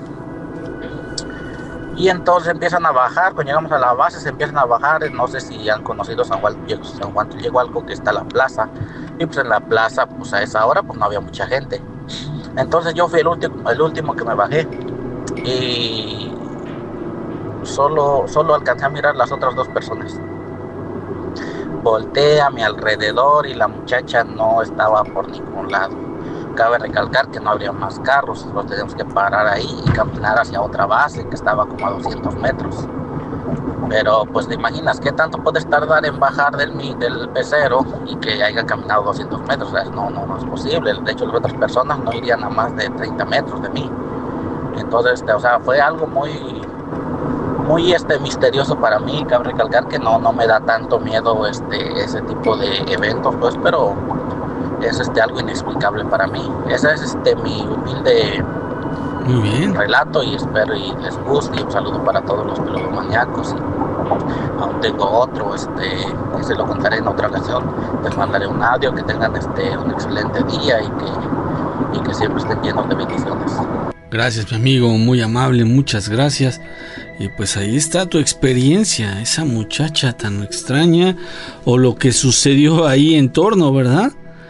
Y entonces empiezan a bajar, cuando llegamos a la base se empiezan a bajar, no sé si han conocido San Juan, San Juan Tulyehualco, que está la plaza, y pues en la plaza, pues a esa hora, pues no había mucha gente. Entonces yo fui el último, el último que me bajé, y solo, solo alcancé a mirar las otras dos personas. Volteé a mi alrededor y la muchacha no estaba por ningún lado. Cabe recalcar que no habría más carros, los teníamos que parar ahí y caminar hacia otra base que estaba como a doscientos metros. Pero pues te imaginas, ¿qué tanto puedes tardar en bajar del, del pecero y que haya caminado doscientos metros? O sea, no, no, no es posible. De hecho, las otras personas no irían a más de treinta metros de mí. Entonces, este, o sea, fue algo muy... muy este misterioso para mí. Cabe recalcar que no, no me da tanto miedo este, ese tipo de eventos, pues, pero es este, algo inexplicable para mí. Ese es este, mi humilde Muy bien. relato, y espero y les guste, y un saludo para todos los peludomaníacos. Aún tengo otro, este, que se lo contaré en otra ocasión. Les mandaré un audio. Que tengan este, un excelente día y que, y que siempre estén llenos de bendiciones. Gracias, mi amigo, muy amable, muchas gracias. Y pues ahí está tu experiencia, esa muchacha tan extraña, o lo que sucedió ahí en torno, ¿verdad?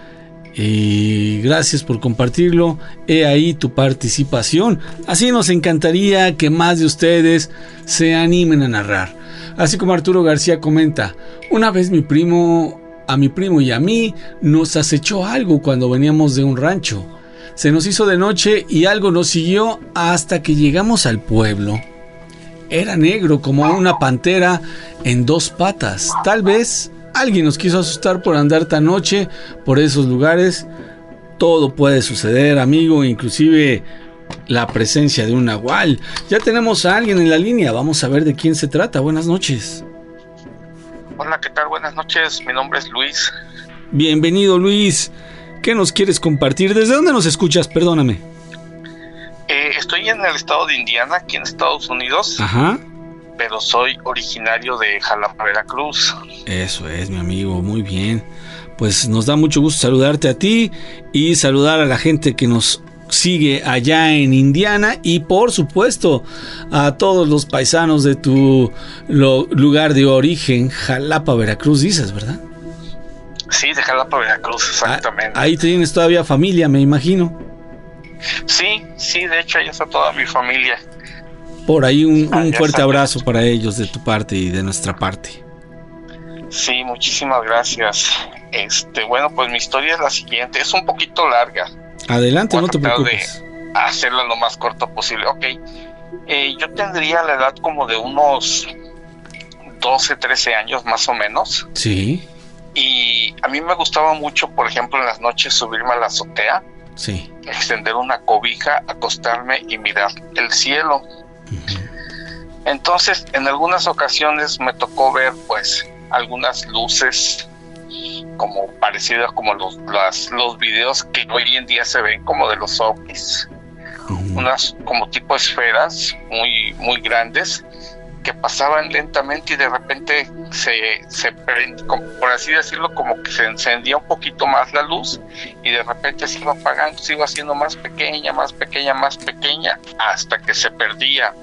Y gracias por compartirlo. He ahí tu participación. Así nos encantaría que más de ustedes se animen a narrar. Así como Arturo García comenta: una vez mi primo, a mi primo y a mí nos acechó algo cuando veníamos de un rancho. Se nos hizo de noche y algo nos siguió hasta que llegamos al pueblo. Era negro como una pantera en dos patas. Tal vez alguien nos quiso asustar por andar tan noche por esos lugares. Todo puede suceder, amigo, inclusive la presencia de un nahual. Ya tenemos a alguien en la línea, vamos a ver de quién se trata. Buenas noches. Hola, ¿qué tal? Buenas noches, mi nombre es Luis. Bienvenido, Luis. ¿Qué nos quieres compartir? ¿Desde dónde nos escuchas? Perdóname. Eh, estoy en el estado de Indiana, aquí en Estados Unidos. Ajá. Pero soy originario de Jalapa, Veracruz. Eso es, mi amigo, muy bien. Pues nos da mucho gusto saludarte a ti y saludar a la gente que nos sigue allá en Indiana, y por supuesto a todos los paisanos de tu lo, lugar de origen, Jalapa, Veracruz, dices, ¿verdad? Sí, de Jalapa, Veracruz, exactamente. Ahí tienes todavía familia, me imagino. Sí, sí, de hecho ahí está toda mi familia. Por ahí un, ah, un fuerte está. abrazo para ellos de tu parte y de nuestra parte. Sí, muchísimas gracias. Este, bueno, pues mi historia es la siguiente, es un poquito larga. Adelante, Voy no te preocupes. De hacerla lo más corto posible. Ok, eh, yo tendría la edad como de unos doce, trece años más o menos. Sí. Y a mí me gustaba mucho, por ejemplo, en las noches subirme a la azotea, sí, extender una cobija, acostarme y mirar el cielo. Uh-huh. Entonces, en algunas ocasiones me tocó ver, pues, algunas luces como parecidas como los las, los videos que hoy en día se ven como de los ovnis, uh-huh. unas como tipo esferas muy muy grandes que pasaban lentamente y de repente se, se por así decirlo, como que se encendía un poquito más la luz y de repente se iba apagando, se iba haciendo más pequeña, más pequeña, más pequeña, hasta que se perdía.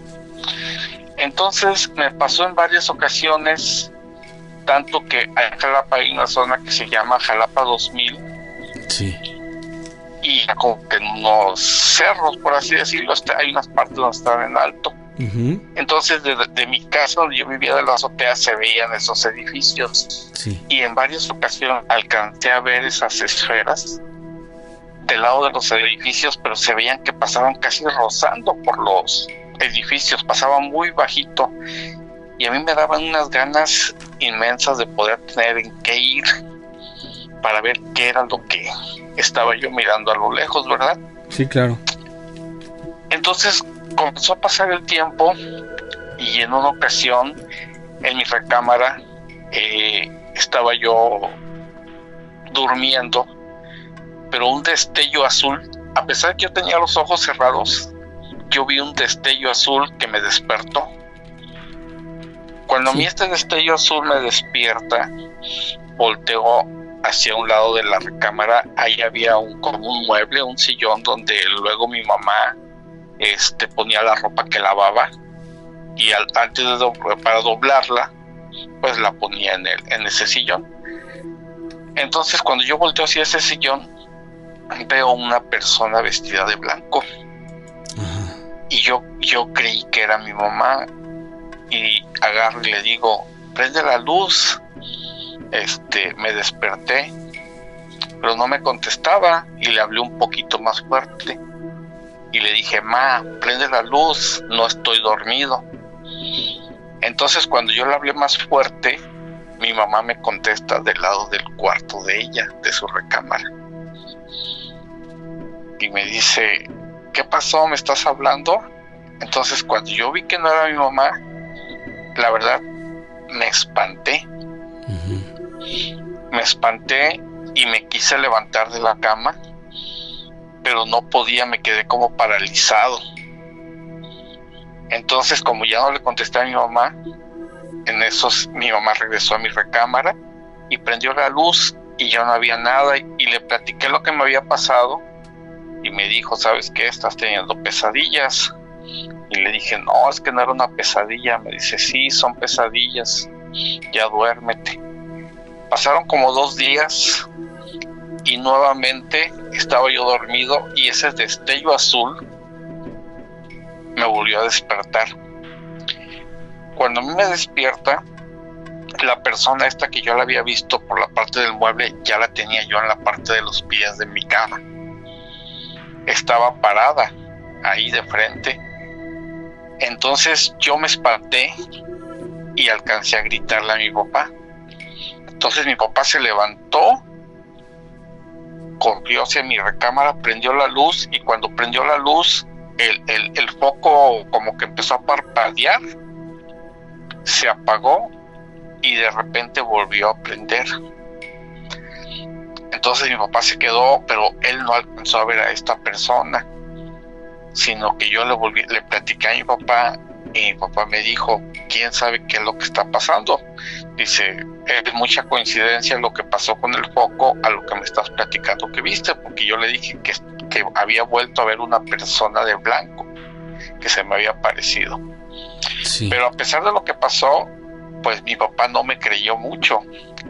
Entonces me pasó en varias ocasiones, tanto que en Jalapa hay una zona que se llama Jalapa dos mil. Sí. Y como que en unos cerros, por así decirlo, hay unas partes donde están en alto. Uh-huh. Entonces de, de mi casa, donde yo vivía de la azotea, se veían esos edificios. Sí. Y en varias ocasiones alcancé a ver esas esferas del lado de los edificios, pero se veían que pasaban casi rozando por los edificios, pasaban muy bajito, y a mí me daban unas ganas inmensas de poder tener en qué ir para ver qué era lo que estaba yo mirando a lo lejos, ¿verdad? Sí, claro. Entonces comenzó a pasar el tiempo, y en una ocasión en mi recámara eh, estaba yo durmiendo, pero un destello azul, a pesar de que yo tenía los ojos cerrados, yo vi un destello azul que me despertó. Cuando sí. a mí este destello azul me despierta, volteo hacia un lado de la recámara. Ahí había un, como un mueble, un sillón donde luego mi mamá este, ponía la ropa que lavaba, y al, antes de do, para doblarla, pues la ponía en, el, en ese sillón. Entonces cuando yo volteo hacia ese sillón, veo una persona vestida de blanco. Uh-huh. Y yo, yo creí que era mi mamá, y agarro y le digo, prende la luz. Este, me desperté, pero no me contestaba, y le hablé un poquito más fuerte y le dije, ma, prende la luz, no estoy dormido. Entonces cuando yo le hablé más fuerte, mi mamá me contesta del lado del cuarto de ella, de su recámara, y me dice, ¿qué pasó? ¿Me estás hablando? Entonces cuando yo vi que no era mi mamá, la verdad me espanté. Uh-huh. Me espanté y me quise levantar de la cama, pero no podía, me quedé como paralizado. Entonces, como ya no le contesté a mi mamá, en esos mi mamá regresó a mi recámara y prendió la luz, y ya no había nada, y, y le platiqué lo que me había pasado, y me dijo, ¿sabes qué? Estás teniendo pesadillas. Y le dije, no, es que no era una pesadilla. Me dice, sí, son pesadillas, ya duérmete. Pasaron como dos días y nuevamente estaba yo dormido, y ese destello azul me volvió a despertar. Cuando a mí me despierta, la persona esta que yo la había visto por la parte del mueble, ya la tenía yo en la parte de los pies de mi cama. Estaba parada ahí de frente. Entonces yo me espanté y alcancé a gritarle a mi papá. Entonces mi papá se levantó, corrió hacia mi recámara, prendió la luz, y cuando prendió la luz, el, el, el foco como que empezó a parpadear, se apagó y de repente volvió a prender. Entonces mi papá se quedó, pero él no alcanzó a ver a esta persona, sino que yo le volví, le platiqué a mi papá, y mi papá me dijo, ¿quién sabe qué es lo que está pasando? Dice, es mucha coincidencia lo que pasó con el foco a lo que me estás platicando que viste, porque yo le dije que, que había vuelto a ver una persona de blanco que se me había aparecido. Sí. Pero a pesar de lo que pasó, pues mi papá no me creyó mucho.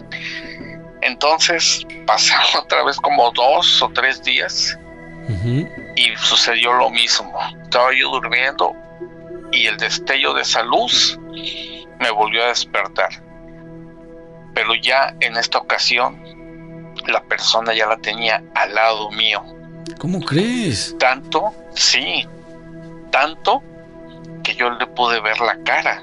Entonces pasaron otra vez como dos o tres días, uh-huh, y sucedió lo mismo. Estaba yo durmiendo y el destello de esa luz me volvió a despertar, pero ya en esta ocasión la persona ya la tenía al lado mío. ¿Cómo crees? Tanto, sí, tanto que yo le pude ver la cara.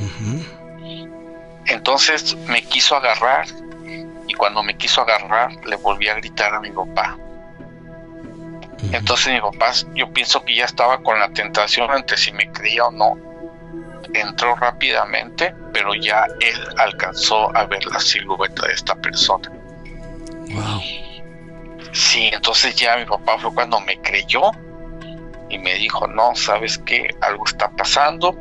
Uh-huh. Entonces me quiso agarrar, y cuando me quiso agarrar le volví a gritar a mi papá. Uh-huh. Entonces mi papá, yo pienso que ya estaba con la tentación entre si me creía o no. Entró rápidamente, pero ya él alcanzó a ver la silueta de esta persona. Wow. Sí, entonces ya mi papá fue cuando me creyó y me dijo, no, ¿sabes qué? Algo está pasando.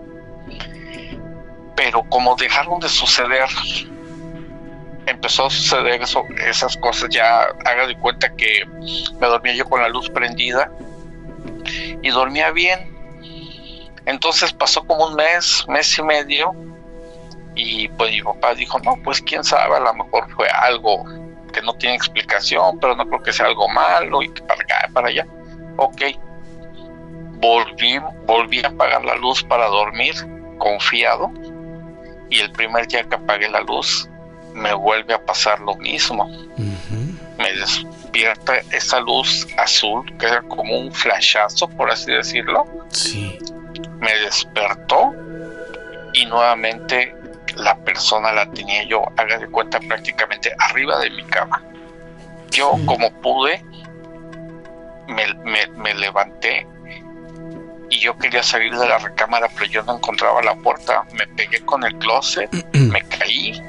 Pero como dejaron de suceder, empezó a suceder eso, esas cosas. Ya haga de cuenta que me dormía yo con la luz prendida y dormía bien. Entonces pasó como un mes, mes y medio, y pues mi papá dijo, no, pues quién sabe, a lo mejor fue algo que no tiene explicación, pero no creo que sea algo malo, y que para acá, para allá. Ok. volví, volví a apagar la luz para dormir, confiado, y el primer día que apagué la luz, me vuelve a pasar lo mismo. Uh-huh. Me despierta esa luz azul, que era como un flashazo, por así decirlo. Sí. Me despertó y nuevamente la persona la tenía yo, haga de cuenta, prácticamente arriba de mi cama. Yo, sí. como pude, me, me, me levanté y yo quería salir de la recámara, pero yo no encontraba la puerta. Me pegué con el closet, me caí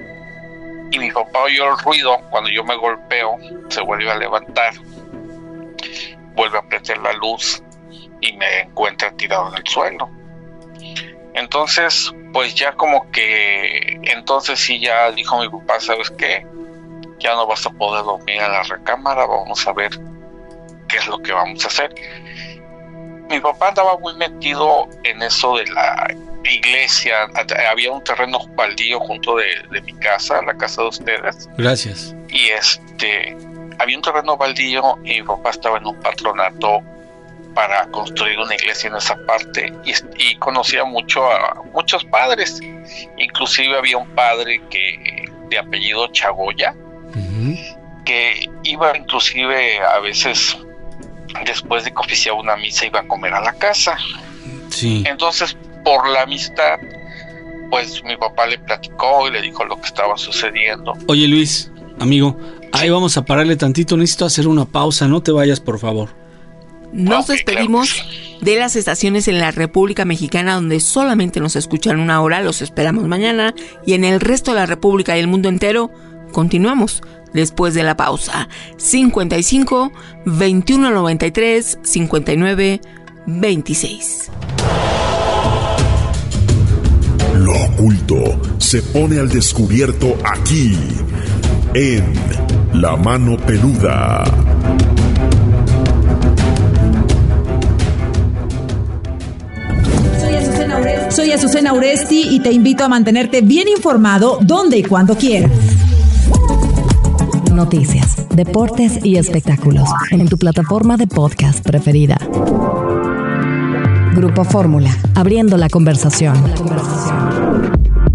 y mi papá oyó el ruido. Cuando yo me golpeo, se vuelve a levantar, vuelve a prender la luz y me encuentra tirado en el suelo. Entonces, pues ya como que, entonces sí ya dijo mi papá, ¿sabes qué? Ya no vas a poder dormir en la recámara, vamos a ver qué es lo que vamos a hacer. Mi papá andaba muy metido en eso de la iglesia. Había un terreno baldío junto de, de mi casa, la casa de ustedes. Gracias. Y este, había un terreno baldío y mi papá estaba en un patronato para construir una iglesia en esa parte, y, y conocía mucho a muchos padres. Inclusive había un padre que de apellido Chagoya, uh-huh. que iba inclusive a veces, después de que oficiaba una misa, iba a comer a la casa. Sí. Entonces, por la amistad, pues mi papá le platicó y le dijo lo que estaba sucediendo. Oye, Luis, amigo, ahí sí. Vamos a pararle tantito, necesito hacer una pausa, no te vayas, por favor. Nos okay, despedimos claro. de las estaciones en la República Mexicana donde solamente nos escuchan una hora, los esperamos mañana, y en el resto de la República y el mundo entero continuamos después de la pausa. cincuenta y cinco, veintiuno noventa y tres, cincuenta y nueve, veintiséis. Lo oculto se pone al descubierto aquí, en La Mano Peluda. Soy Azucena Uresti y te invito a mantenerte bien informado donde y cuando quieras. Noticias, deportes y espectáculos en tu plataforma de podcast preferida. Grupo Fórmula, abriendo la conversación. La conversación.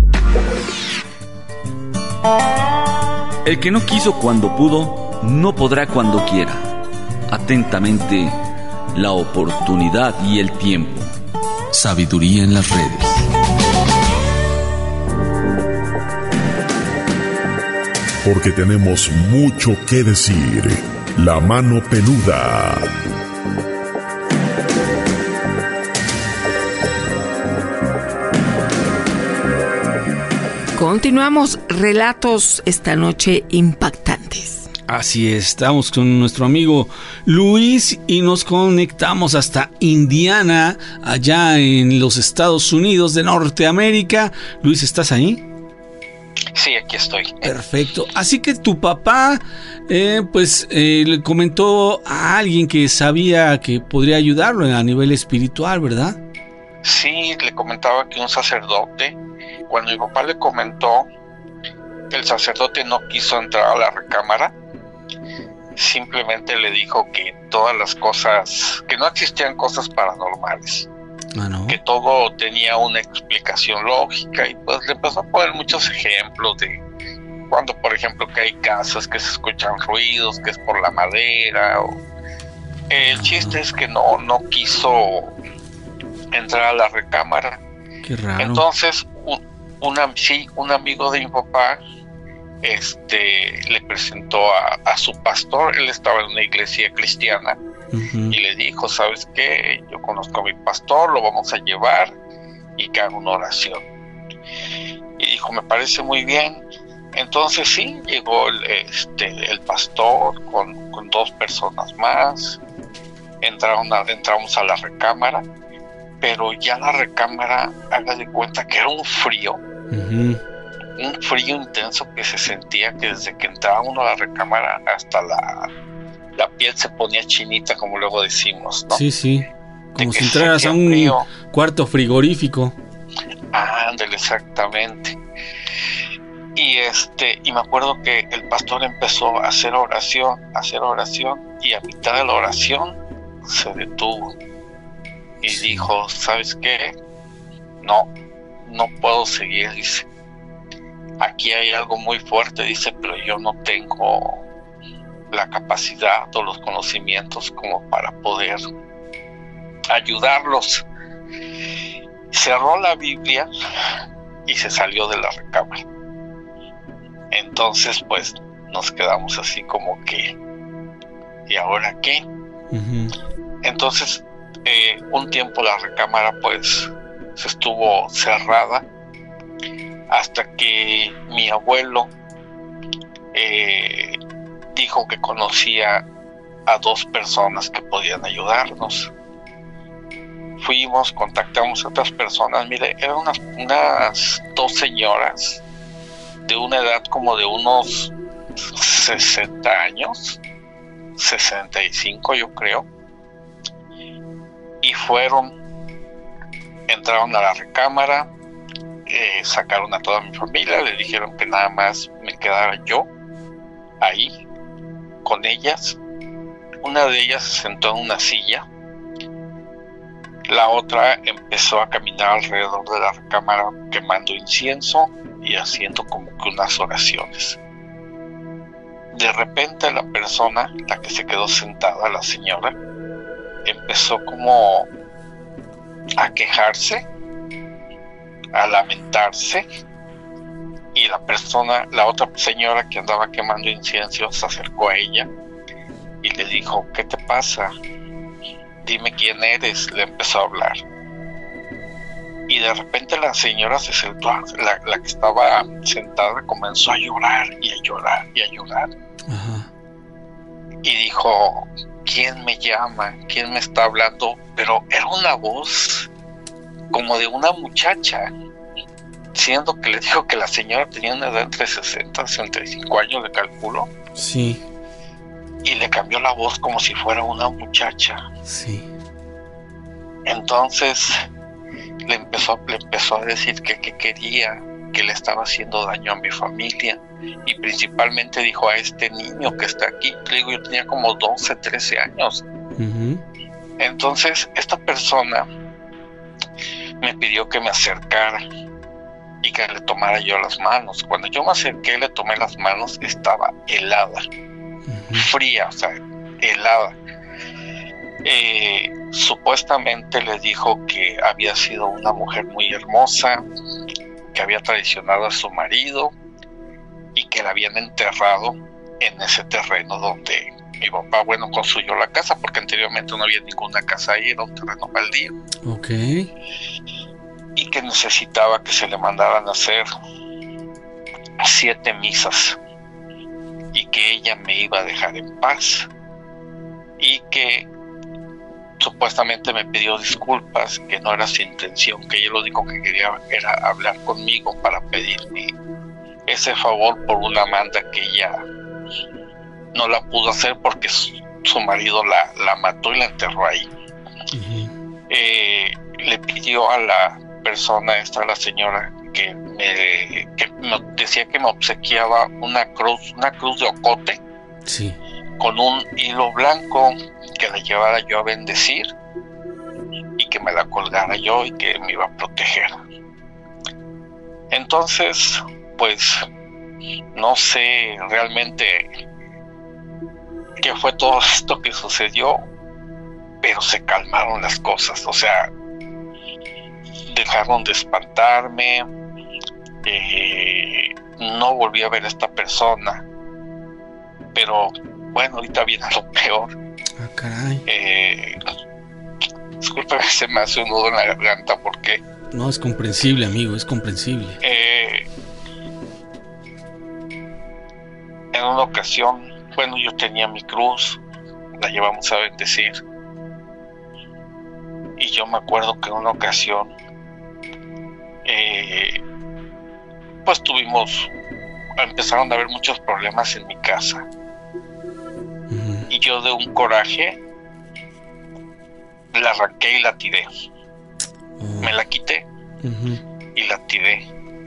El que no quiso cuando pudo, no podrá cuando quiera. Atentamente, la oportunidad y el tiempo. Sabiduría en las redes. Porque tenemos mucho que decir. La Mano Peluda. Continuamos, relatos esta noche impactantes. Así es, estamos con nuestro amigo Luis y nos conectamos hasta Indiana, allá en los Estados Unidos de Norteamérica. Luis, ¿estás ahí? Sí, aquí estoy. Perfecto. Así que tu papá, eh, pues, eh, le comentó a alguien que sabía que podría ayudarlo a nivel espiritual, ¿verdad? Sí, le comentaba que un sacerdote, cuando mi papá le comentó, el sacerdote no quiso entrar a la recámara. Simplemente le dijo que todas las cosas, que no existían cosas paranormales, ah, ¿no? que todo tenía una explicación lógica, y pues le empezó a poner muchos ejemplos de cuando, por ejemplo, que hay casas que se escuchan ruidos, que es por la madera. O... El ah, chiste es que no, no quiso entrar a la recámara. Qué raro. Entonces, un, una, sí, un amigo de mi papá este le presentó a, a su pastor. Él estaba en una iglesia cristiana, uh-huh. y le dijo, ¿sabes qué? Yo conozco a mi pastor, lo vamos a llevar y que haga una oración. Y dijo, me parece muy bien. Entonces sí, llegó el, este, el pastor con, con dos personas más. Entraron a, entramos a la recámara, pero ya la recámara, haga de cuenta que era un frío, uh-huh. un frío intenso que se sentía, que desde que entraba uno a la recámara hasta la, la piel se ponía chinita, como luego decimos, ¿no? Sí, sí, como si entraras a un frío. Cuarto frigorífico. Ah, ándale, exactamente. Y este, y me acuerdo que el pastor empezó a hacer oración, a hacer oración, y a mitad de la oración se detuvo. y sí. dijo, ¿sabes qué? No, no puedo seguir, dice. Aquí hay algo muy fuerte, dice, pero yo no tengo la capacidad o los conocimientos como para poder ayudarlos. Cerró la Biblia y se salió de la recámara. Entonces, pues, nos quedamos así como que, ¿y ahora qué? Uh-huh. Entonces, eh, un tiempo la recámara, pues, se estuvo cerrada hasta que mi abuelo eh, dijo que conocía a dos personas que podían ayudarnos. Fuimos, contactamos a otras personas. Mire, eran unas, unas dos señoras de una edad como de unos sesenta años, sesenta y cinco yo creo, y fueron, entraron a la recámara, eh, sacaron a toda mi familia, le dijeron que nada más me quedara yo ahí con ellas. Una de ellas se sentó en una silla, la otra empezó a caminar alrededor de la recámara quemando incienso y haciendo como que unas oraciones. De repente la persona, la que se quedó sentada, la señora, empezó como a quejarse, a lamentarse, y la persona, la otra señora que andaba quemando incienso, se acercó a ella y le dijo, ¿qué te pasa? Dime quién eres. Le empezó a hablar. Y de repente la señora se sentó, la, la que estaba sentada comenzó a llorar y a llorar y a llorar. Ajá. Y dijo, ¿quién me llama? ¿Quién me está hablando? Pero era una voz como de una muchacha, siendo que le dijo que la señora tenía una edad entre sesenta y sesenta y cinco años, le calculo. Sí. Y le cambió la voz como si fuera una muchacha. Sí. Entonces le empezó, le empezó a decir que, que quería, que le estaba haciendo daño a mi familia, y principalmente dijo a este niño que está aquí. Le digo, yo tenía como doce, trece años. Uh-huh. Entonces esta persona me pidió que me acercara y que le tomara yo las manos. Cuando yo me acerqué, le tomé las manos, estaba helada, uh-huh. fría, o sea, helada. Eh, supuestamente le dijo que había sido una mujer muy hermosa, que había traicionado a su marido y que la habían enterrado en ese terreno donde mi papá, bueno, construyó la casa, porque anteriormente no había ninguna casa ahí, era un terreno baldío. Ok. Y que necesitaba que se le mandaran a hacer siete misas y que ella me iba a dejar en paz, y que supuestamente me pidió disculpas, que no era su intención, que ella lo único que quería era hablar conmigo para pedirme ese favor por una manda que ella no la pudo hacer porque su, su marido la, la mató y la enterró ahí. Uh-huh. Eh, le pidió a la persona esta, la señora, que me, que me decía que me obsequiaba una cruz, una cruz de ocote, sí, con un hilo blanco, que la llevara yo a bendecir y que me la colgara yo y que me iba a proteger. Entonces, pues no sé realmente qué fue todo esto que sucedió, pero se calmaron las cosas, o sea, dejaron de espantarme. Eh, no volví a ver a esta persona, pero bueno, ahorita viene lo peor. Ah, caray. Eh, discúlpeme, se me hace un nudo en la garganta porque... No, es comprensible, amigo, es comprensible. Eh, en una ocasión, bueno, yo tenía mi cruz, la llevamos a bendecir, y yo me acuerdo que en una ocasión, eh, pues tuvimos, empezaron a haber muchos problemas en mi casa. Y yo de un coraje la arranqué y la tiré. Uh-huh. Me la quité uh-huh. y la tiré.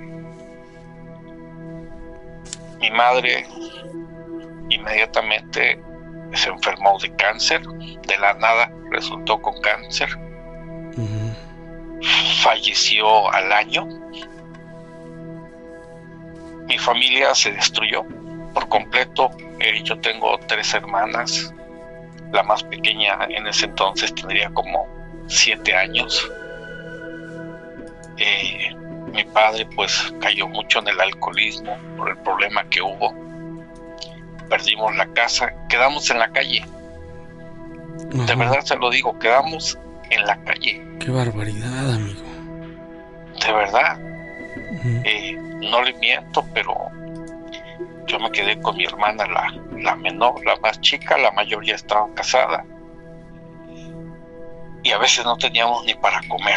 Mi madre inmediatamente se enfermó de cáncer. De la nada resultó con cáncer. falleció al año. Mi familia se destruyó por completo. Eh, yo tengo tres hermanas. La más pequeña en ese entonces tendría como siete años. Eh, mi padre pues cayó mucho en el alcoholismo por el problema que hubo. Perdimos la casa, quedamos en la calle. Ajá. De verdad se lo digo, quedamos en la calle. Qué barbaridad, amigo. De verdad. Uh-huh. Eh, no le miento, pero yo me quedé con mi hermana, la, la menor, la más chica. La mayor ya estaba casada. Y a veces no teníamos ni para comer.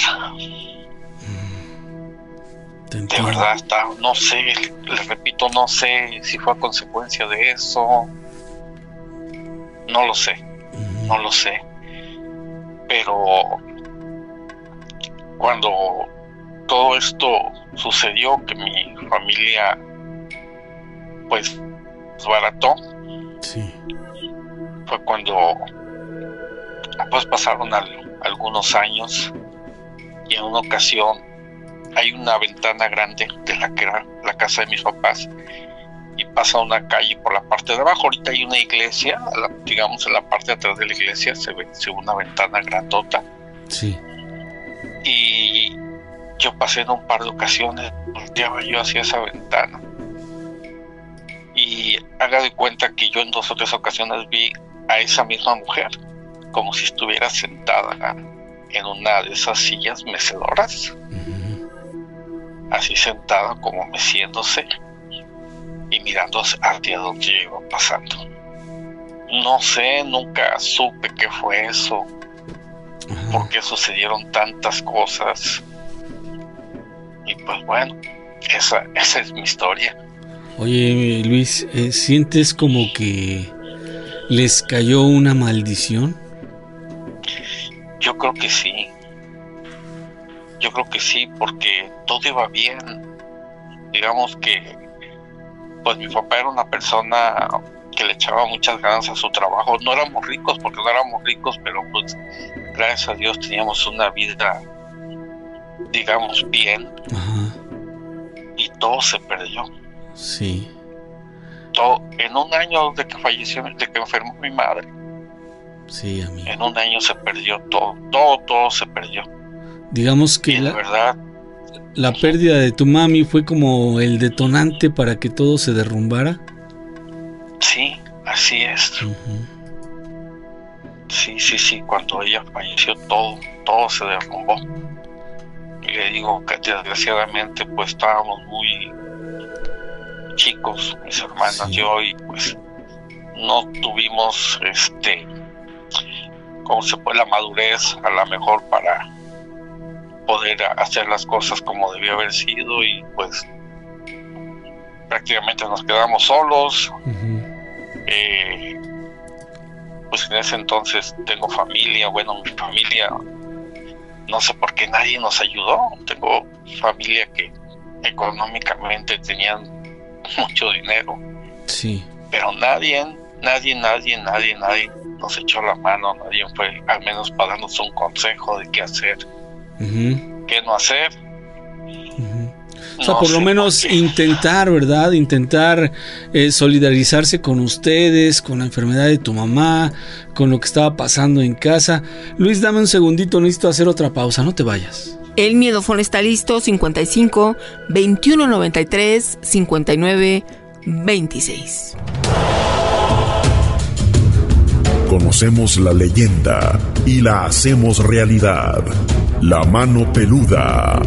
De verdad, está, no sé, les repito, no sé si fue a consecuencia de eso. No lo sé, uh-huh. no lo sé. Pero cuando todo esto sucedió, que mi familia pues desbarató, sí. fue cuando pues pasaron al, algunos años, y en una ocasión hay una ventana grande de la que era la casa de mis papás, y pasa una calle por la parte de abajo. Ahorita hay una iglesia, la, digamos en la parte de atrás de la iglesia se ve, se ve una ventana grandota. Sí. Y yo pasé en un par de ocasiones, volteaba yo hacia esa ventana, y haga de cuenta que yo en dos o tres ocasiones vi a esa misma mujer como si estuviera sentada en una de esas sillas mecedoras, uh-huh. así sentada como meciéndose y mirando hacia donde yo iba pasando. No sé, nunca supe qué fue eso, uh-huh. por qué sucedieron tantas cosas. Y pues bueno, esa, esa es mi historia. Oye, Luis, ¿eh, ¿sientes como que les cayó una maldición? Yo creo que sí. Yo creo que sí, porque todo iba bien. Digamos que pues mi papá era una persona que le echaba muchas ganas a su trabajo. No éramos ricos, porque no éramos ricos, pero pues gracias a Dios teníamos una vida, digamos, bien. Ajá. Y todo se perdió. Sí. Todo, en un año de que falleció, de que enfermó mi madre. Sí, amigo. En un año se perdió todo, todo, todo se perdió. Digamos que y la, de verdad, la pérdida de tu mami fue como el detonante para que todo se derrumbara. Sí, así es. Uh-huh. Sí, sí, sí, cuando ella falleció todo, todo se derrumbó. Y le digo que desgraciadamente pues estábamos muy chicos, mis hermanas, sí. yo, y pues no tuvimos este, ¿cómo se puede? La madurez a lo mejor para poder hacer las cosas como debía haber sido, y pues prácticamente nos quedamos solos. Uh-huh. eh, pues en ese entonces tengo familia, bueno, mi familia, no sé por qué nadie nos ayudó. Tengo familia que económicamente tenían mucho dinero, sí, pero nadie, nadie, nadie, nadie, nadie nos echó la mano, nadie fue al menos para darnos un consejo de qué hacer, uh-huh. qué no hacer. Uh-huh. O sea, no por lo menos por intentar, ¿verdad? Intentar eh, solidarizarse con ustedes, con la enfermedad de tu mamá, con lo que estaba pasando en casa. Luis, dame un segundito, necesito hacer otra pausa, no te vayas. El Miedofón está listo, cincuenta y cinco, veintiuno noventa y tres, cincuenta y nueve, veintiséis. Conocemos la leyenda y la hacemos realidad. La mano peluda.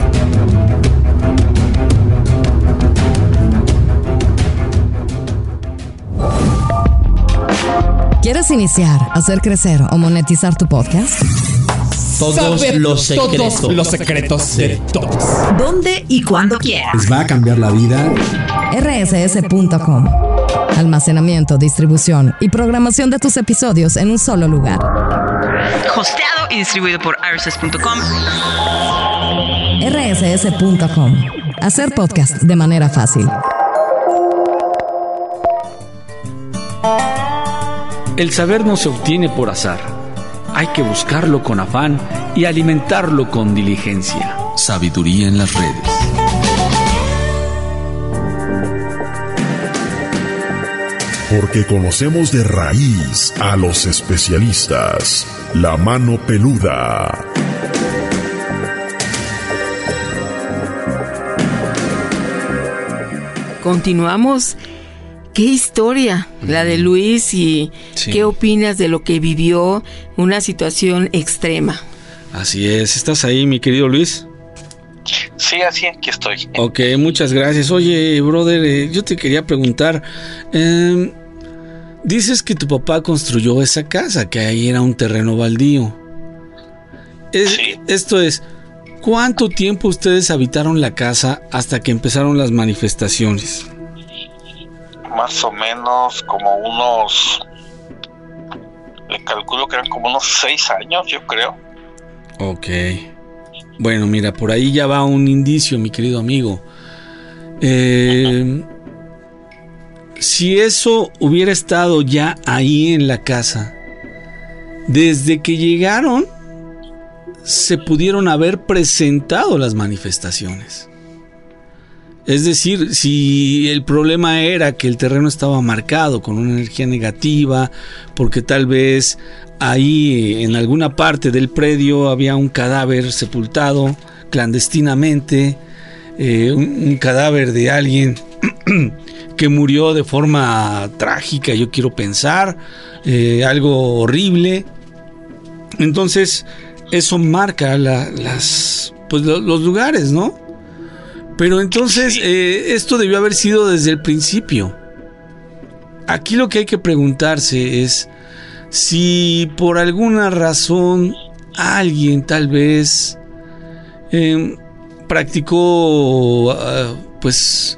¿Quieres iniciar, hacer crecer o monetizar tu podcast? Todos Saber los secretos. Todos los secretos Sí. de todos. ¿Dónde y cuándo quieras? Les va a cambiar la vida. R S S punto com. Almacenamiento, distribución y programación de tus episodios en un solo lugar. Hosteado y distribuido por R S S punto com. R S S punto com. Hacer podcast de manera fácil. El saber no se obtiene por azar. Hay que buscarlo con afán y alimentarlo con diligencia. Sabiduría en las redes. Porque conocemos de raíz a los especialistas. La mano peluda. Continuamos. ¿Qué historia? La de Luis. Y sí. ¿Qué opinas de lo que vivió? Una situación extrema. Así es. ¿Estás ahí, mi querido Luis? Sí, así aquí estoy. Ok, muchas gracias. Oye, brother, eh, yo te quería preguntar. Eh, dices que tu papá construyó esa casa, que ahí era un terreno baldío. Es, sí. Esto es, ¿cuánto tiempo ustedes habitaron la casa hasta que empezaron las manifestaciones? Más o menos como unos, le calculo que eran como unos seis años, yo creo. Ok. Bueno, mira, por ahí ya va un indicio, mi querido amigo. Eh, si eso hubiera estado ya ahí en la casa, desde que llegaron, se pudieron haber presentado las manifestaciones. Es decir, si el problema era que el terreno estaba marcado con una energía negativa, porque tal vez ahí en alguna parte del predio había un cadáver sepultado clandestinamente, eh, un, un cadáver de alguien que murió de forma trágica, yo quiero pensar, eh, algo horrible. Entonces, eso marca la, las, pues, lo, los lugares, ¿no? Pero entonces, eh, esto debió haber sido desde el principio. Aquí lo que hay que preguntarse es si por alguna razón alguien tal vez eh, practicó uh, pues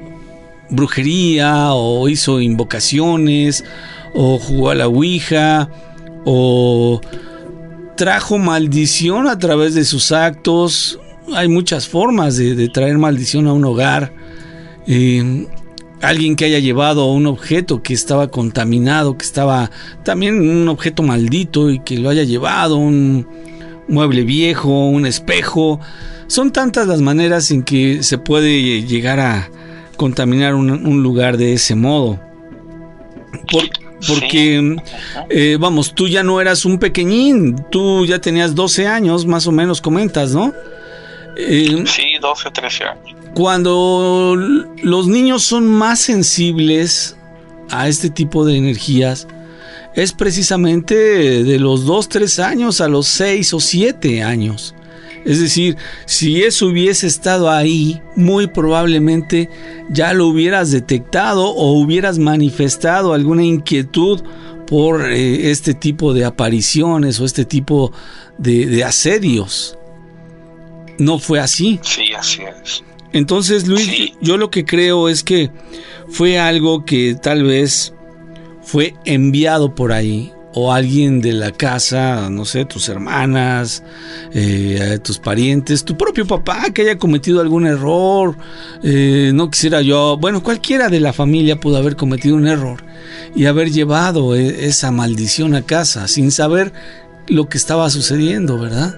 brujería o hizo invocaciones o jugó a la ouija o trajo maldición a través de sus actos. Hay muchas formas de, de traer maldición a un hogar. Eh, alguien que haya llevado un objeto que estaba contaminado, que estaba también un objeto maldito y que lo haya llevado, un mueble viejo, un espejo. Son tantas las maneras en que se puede llegar a contaminar un, un lugar de ese modo. Por, porque, eh, vamos, tú ya no eras un pequeñín, tú ya tenías doce años, más o menos comentas, ¿no? Eh, sí, doce, trece años. Cuando los niños son más sensibles a este tipo de energías, es precisamente de los dos, tres años a los seis o siete años. Es decir, si eso hubiese estado ahí, muy probablemente ya lo hubieras detectado o hubieras manifestado alguna inquietud por eh, este tipo de apariciones o este tipo de, de asedios. No fue así. Sí, así es. Entonces, Luis, sí. yo lo que creo es que fue algo que tal vez fue enviado por ahí, o alguien de la casa, no sé, tus hermanas, eh, tus parientes, tu propio papá que haya cometido algún error, eh, no quisiera yo, bueno, cualquiera de la familia pudo haber cometido un error y haber llevado eh, esa maldición a casa sin saber lo que estaba sucediendo, ¿verdad?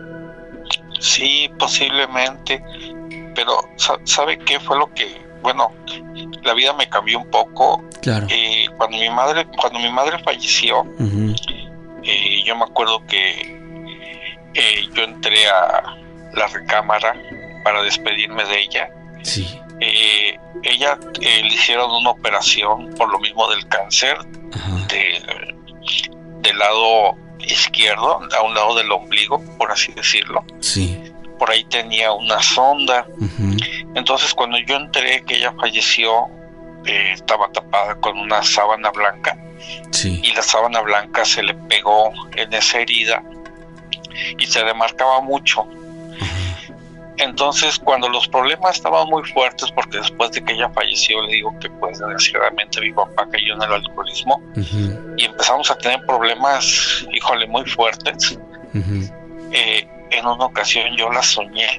Sí, posiblemente, pero ¿sabe qué fue lo que, bueno, la vida me cambió un poco? Claro. Eh, cuando mi madre, cuando mi madre falleció, uh-huh. eh, yo me acuerdo que eh, yo entré a la recámara para despedirme de ella. Sí. Eh, ella eh, le hicieron una operación por lo mismo del cáncer uh-huh. de, del lado izquierdo, a un lado del ombligo, por así decirlo. Sí. Por ahí tenía una sonda. Uh-huh. Entonces, cuando yo entré, que ella falleció, eh, estaba tapada con una sábana blanca. Sí. Y la sábana blanca se le pegó en esa herida y se demarcaba mucho. Uh-huh. Entonces, cuando los problemas estaban muy fuertes, porque después de que ella falleció, le digo que pues desgraciadamente mi papá cayó en el alcoholismo. Uh-huh. Y empezamos a tener problemas, híjole, muy fuertes. Uh-huh. Eh, en una ocasión yo la soñé.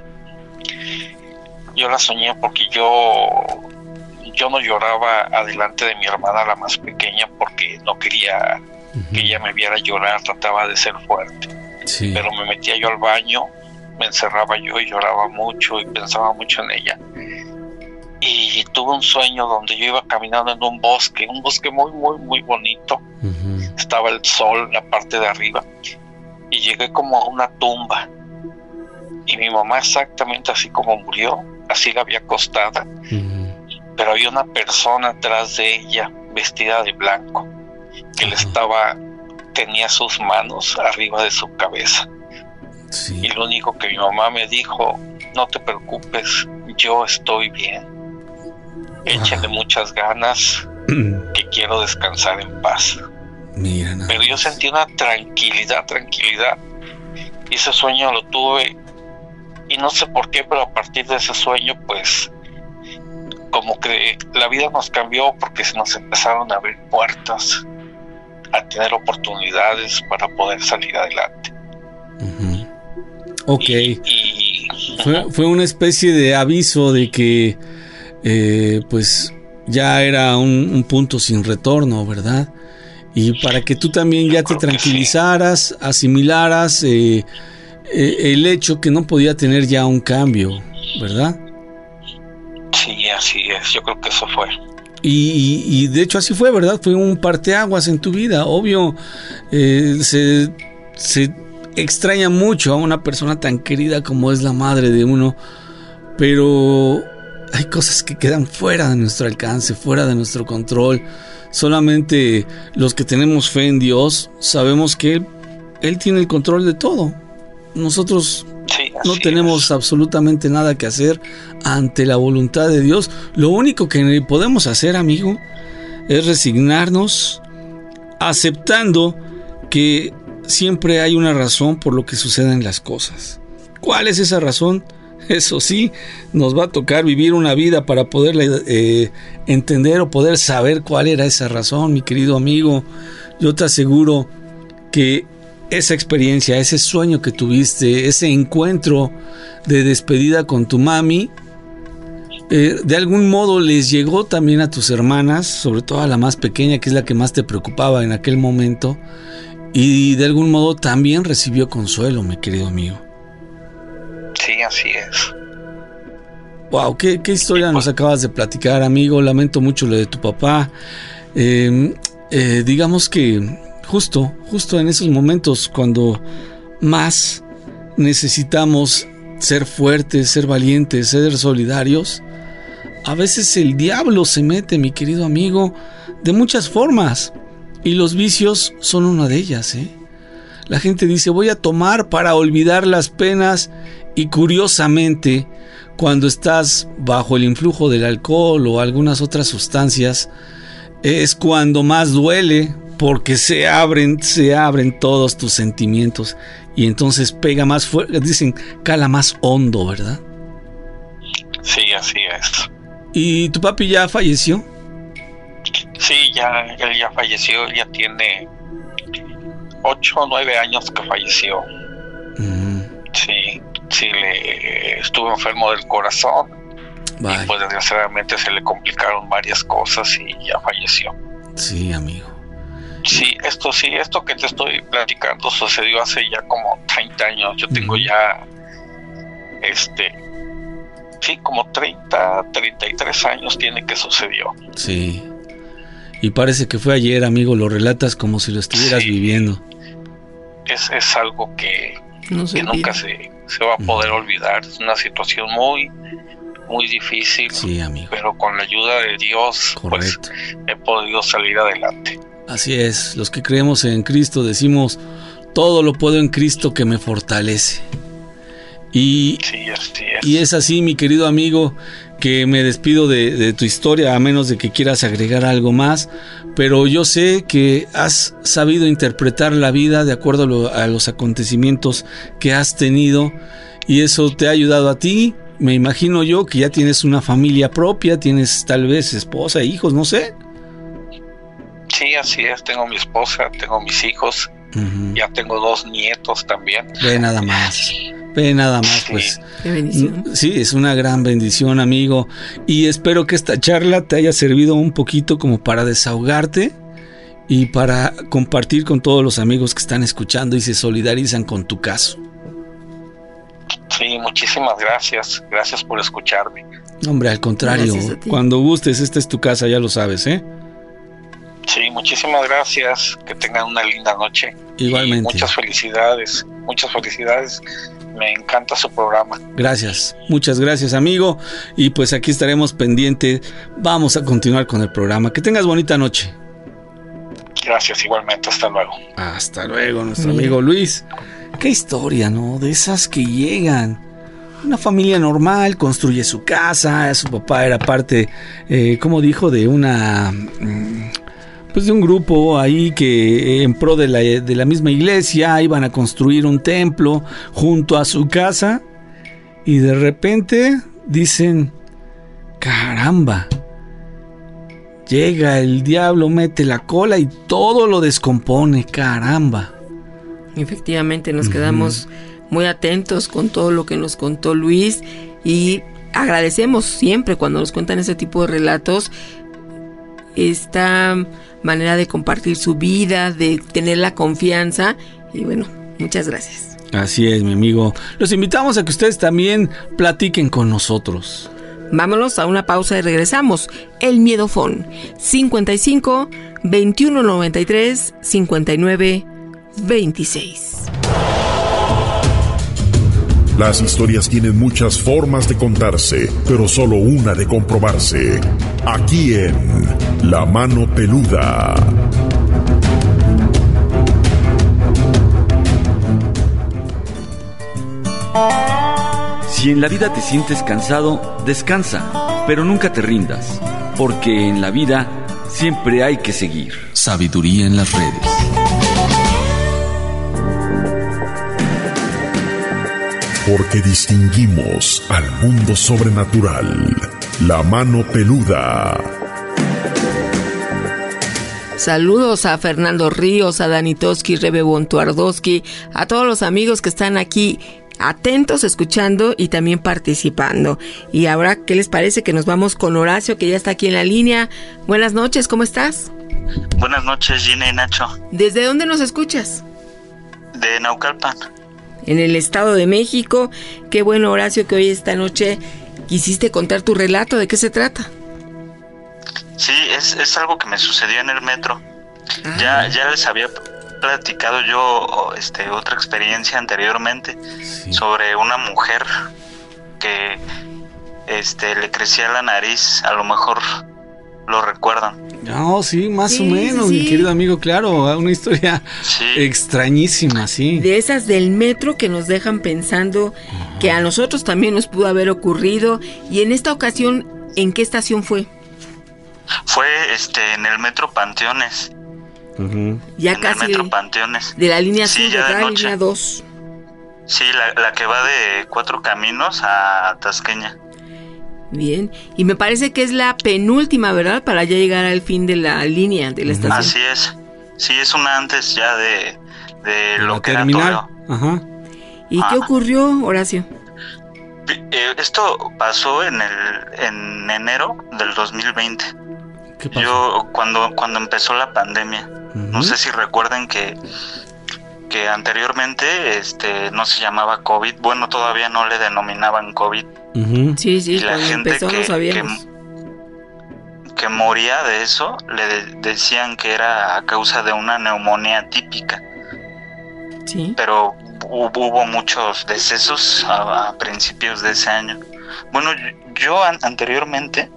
Yo la soñé porque yo, yo no lloraba adelante de mi hermana, la más pequeña, porque no quería uh-huh. que ella me viera llorar, trataba de ser fuerte. Sí. Pero me metía yo al baño me encerraba yo y lloraba mucho y pensaba mucho en ella. Y tuve un sueño donde yo iba caminando en un bosque, un bosque muy, muy, muy bonito. Uh-huh. Estaba el sol en la parte de arriba y llegué como a una tumba. Y mi mamá, exactamente así como murió, así la había acostada. Uh-huh. Pero había una persona atrás de ella vestida de blanco que uh-huh. le estaba, tenía sus manos arriba de su cabeza. Sí. Y lo único que mi mamá me dijo: no te preocupes, yo estoy bien. Échale muchas ganas, que quiero descansar en paz. Mira, pero yo sentí una tranquilidad, tranquilidad. Y ese sueño lo tuve, y no sé por qué, pero a partir de ese sueño, pues, como que la vida nos cambió, porque se nos empezaron a abrir puertas, a tener oportunidades para poder salir adelante. Uh-huh. Ok. Y, y, fue, fue una especie de aviso de que Eh, pues ya era un, un punto sin retorno, ¿verdad? Y para que tú también ya te tranquilizaras, sí. asimilaras eh, eh, el hecho que no podía tener ya un cambio, ¿verdad? Sí, así es, yo creo que eso fue. Y, y, y de hecho así fue, ¿verdad? Fue un parteaguas en tu vida, obvio. Eh, se, se extraña mucho a una persona tan querida como es la madre de uno, pero hay cosas que quedan fuera de nuestro alcance, fuera de nuestro control. Solamente los que tenemos fe en Dios sabemos que Él, Él tiene el control de todo. Nosotros sí, no tenemos es. absolutamente nada que hacer ante la voluntad de Dios. Lo único que podemos hacer, amigo, es resignarnos, aceptando que siempre hay una razón por lo que suceden las cosas. ¿Cuál es esa razón? Eso sí, nos va a tocar vivir una vida para poder eh, entender o poder saber cuál era esa razón, mi querido amigo. Yo te aseguro que esa experiencia, ese sueño que tuviste, ese encuentro de despedida con tu mami, eh, de algún modo les llegó también a tus hermanas, sobre todo a la más pequeña, que es la que más te preocupaba en aquel momento, y de algún modo también recibió consuelo, mi querido amigo. Sí, así es. Wow, qué, qué historia nos acabas de platicar, amigo. Lamento mucho lo de tu papá. Eh, eh, digamos que justo, justo en esos momentos cuando más necesitamos ser fuertes, ser valientes, ser solidarios, a veces el diablo se mete, mi querido amigo, de muchas formas. Y los vicios son una de ellas, ¿eh? La gente dice: voy a tomar para olvidar las penas. Y curiosamente, cuando estás bajo el influjo del alcohol o algunas otras sustancias, es cuando más duele, porque se abren, se abren todos tus sentimientos y entonces pega más fuerte, dicen, cala más hondo, ¿verdad? Sí, así es. ¿Y tu papi ya falleció? Sí, ya, él ya falleció, él ya tiene ocho o nueve años que falleció. Mm. Sí. Sí, le, estuvo enfermo del corazón. Bye. Y pues desgraciadamente se le complicaron varias cosas y ya falleció. Sí, amigo. Sí, esto sí, esto que te estoy platicando sucedió hace ya como treinta años. Yo tengo uh-huh. ya, este, sí, como treinta, treinta y tres años tiene que sucedió. Sí. Y parece que fue ayer, amigo, lo relatas como si lo estuvieras sí. viviendo. Es, es algo que, no que nunca se... se va a poder olvidar. Es una situación muy muy difícil, sí, amigo. Pero con la ayuda de Dios, correcto, pues he podido salir adelante. Así es, los que creemos en Cristo decimos: todo lo puedo en Cristo que me fortalece. Y, sí, así es. Y es así, mi querido amigo, que me despido de, de tu historia, a menos de que quieras agregar algo más. Pero yo sé que has sabido interpretar la vida de acuerdo a, lo, a los acontecimientos que has tenido, y eso te ha ayudado a ti. Me imagino yo que ya tienes una familia propia, tienes tal vez esposa, hijos, no sé. Sí, así es, tengo mi esposa, tengo mis hijos, uh-huh. ya tengo dos nietos también. Ve nada más. Ve nada más, sí. Pues. Qué bendición. Sí, es una gran bendición, amigo. Y espero que esta charla te haya servido un poquito como para desahogarte y para compartir con todos los amigos que están escuchando y se solidarizan con tu caso. Sí, muchísimas gracias. Gracias por escucharme. Hombre, al contrario, cuando gustes, esta es tu casa, ya lo sabes, ¿eh? Sí, muchísimas gracias. Que tengan una linda noche. Igualmente. Y muchas felicidades, muchas felicidades. Me encanta su programa. Gracias, muchas gracias, amigo. Y pues aquí estaremos pendientes. Vamos a continuar con el programa. Que tengas bonita noche. Gracias, igualmente. Hasta luego. Hasta luego, nuestro Mira. amigo Luis. Qué historia, ¿no? De esas que llegan. Una familia normal, construye su casa. Su papá era parte, eh, como dijo, de una... pues de un grupo ahí que en pro de la, de la misma iglesia iban a construir un templo junto a su casa y de repente dicen, caramba, llega el diablo, mete la cola y todo lo descompone, caramba. Efectivamente, nos quedamos uh-huh. muy atentos con todo lo que nos contó Luis y agradecemos siempre cuando nos cuentan ese tipo de relatos esta manera de compartir su vida, de tener la confianza y bueno, muchas gracias. Así es, mi amigo. Los invitamos a que ustedes también platiquen con nosotros. Vámonos a una pausa y regresamos. El Miedofón cincuenta y cinco, veintiuno noventa y tres, cincuenta y nueve, veintiséis. Las historias tienen muchas formas de contarse, pero solo una de comprobarse. Aquí en La Mano Peluda. Si en la vida te sientes cansado, descansa, pero nunca te rindas, porque en la vida siempre hay que seguir. Sabiduría en las redes. Porque distinguimos al mundo sobrenatural. La Mano Peluda. Saludos a Fernando Ríos, a Dani Toski, Rebe Bontuardowski, a todos los amigos que están aquí atentos, escuchando y también participando. Y ahora, ¿qué les parece que nos vamos con Horacio, que ya está aquí en la línea? Buenas noches, ¿cómo estás? Buenas noches, Gina y Nacho. ¿Desde dónde nos escuchas? De Naucalpan. En el Estado de México. Qué bueno, Horacio, que hoy esta noche quisiste contar tu relato. ¿De qué se trata? Sí, es, es algo que me sucedió en el metro. Ah. Ya, ya les había platicado yo este, otra experiencia anteriormente, sí, sobre una mujer que este, le crecía la nariz. A lo mejor lo recuerdan. No, sí, más sí, o menos, sí, mi querido amigo, claro, una historia sí. extrañísima, sí. De esas del metro que nos dejan pensando uh-huh. que a nosotros también nos pudo haber ocurrido. Y en esta ocasión, ¿en qué estación fue? Fue este en el metro Panteones. Uh-huh. Ya en casi el metro Panteones. De la línea sí, cinco, la línea dos. Sí, la, la que va de Cuatro Caminos a Tasqueña. Bien, y me parece que es la penúltima, ¿verdad? Para ya llegar al fin de la línea de la estación. Así es, sí, es una antes ya de, de lo que terminal. Era Toreo. Ajá. ¿Y Ajá. qué ocurrió, Horacio? Eh, esto pasó en el en enero del dos mil veinte. ¿Qué pasó? Yo, cuando, cuando empezó la pandemia, uh-huh. no sé si recuerden que que anteriormente este no se llamaba COVID, bueno, todavía no le denominaban COVID. Uh-huh. Sí, sí, y la gente empezó, que, no sabíamos. que, que moría de eso, le de, decían que era a causa de una neumonía típica. Sí. Pero hubo, hubo muchos decesos a, a principios de ese año. Bueno, yo, yo an, anteriormente,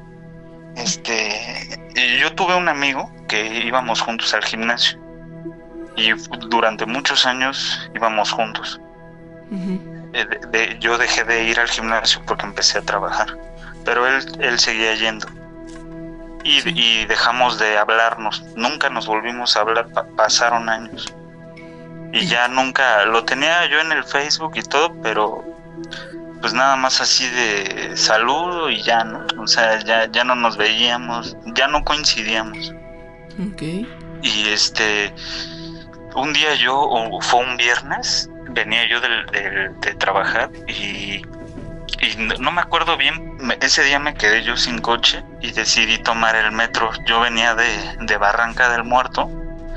este, yo tuve un amigo que íbamos juntos al gimnasio. Y durante muchos años íbamos juntos. Uh-huh. De, de, yo dejé de ir al gimnasio porque empecé a trabajar, pero él, él seguía yendo. Y, sí. y dejamos de hablarnos. Nunca nos volvimos a hablar. Pa- pasaron años. Y ya nunca... Lo tenía yo en el Facebook y todo, pero pues nada más así de saludo y ya no. O sea, ya, ya no nos veíamos, ya no coincidíamos. Okay. Y este... Un día yo, fue un viernes, venía yo del, del, de trabajar y, y no me acuerdo bien, me, ese día me quedé yo sin coche y decidí tomar el metro. Yo venía de, de Barranca del Muerto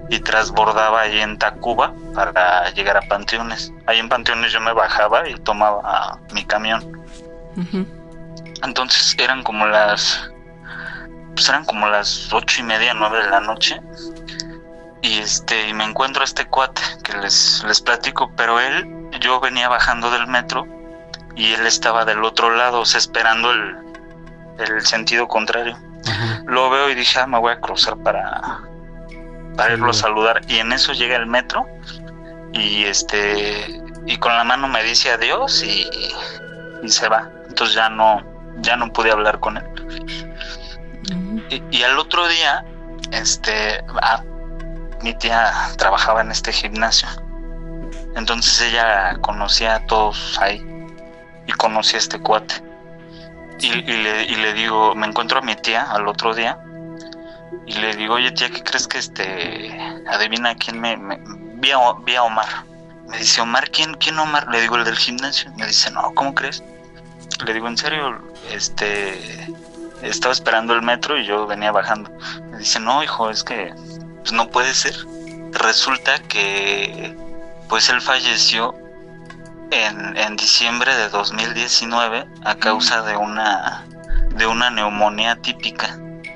y transbordaba ahí en Tacuba para llegar a Panteones. Ahí en Panteones yo me bajaba y tomaba mi camión. Uh-huh. Entonces eran como las pues eran como las ocho y media, nueve de la noche, y este y me encuentro a este cuate que les les platico, pero él, yo venía bajando del metro y él estaba del otro lado, o sea, esperando el el sentido contrario. Uh-huh. Lo veo y dije, ah, me voy a cruzar para para irlo a saludar, y en eso llega el metro y este y con la mano me dice adiós y, y se va. Entonces ya no ya no pude hablar con él. Uh-huh. y, y al otro día este ah, mi tía trabajaba en este gimnasio, entonces ella conocía a todos ahí y conocía a este cuate. Y, y, le, y le digo, me encuentro a mi tía al otro día y le digo, oye tía, ¿qué crees que este adivina quién me, me vi, a, vi a Omar? Me dice, Omar, ¿quién, quién Omar? Le digo, el del gimnasio. Me dice, no, ¿cómo crees? Le digo, en serio, este estaba esperando el metro y yo venía bajando. Me dice, no, hijo, es que pues no puede ser. Resulta que pues él falleció en, en diciembre de dos mil diecinueve a causa de una de una neumonía típica.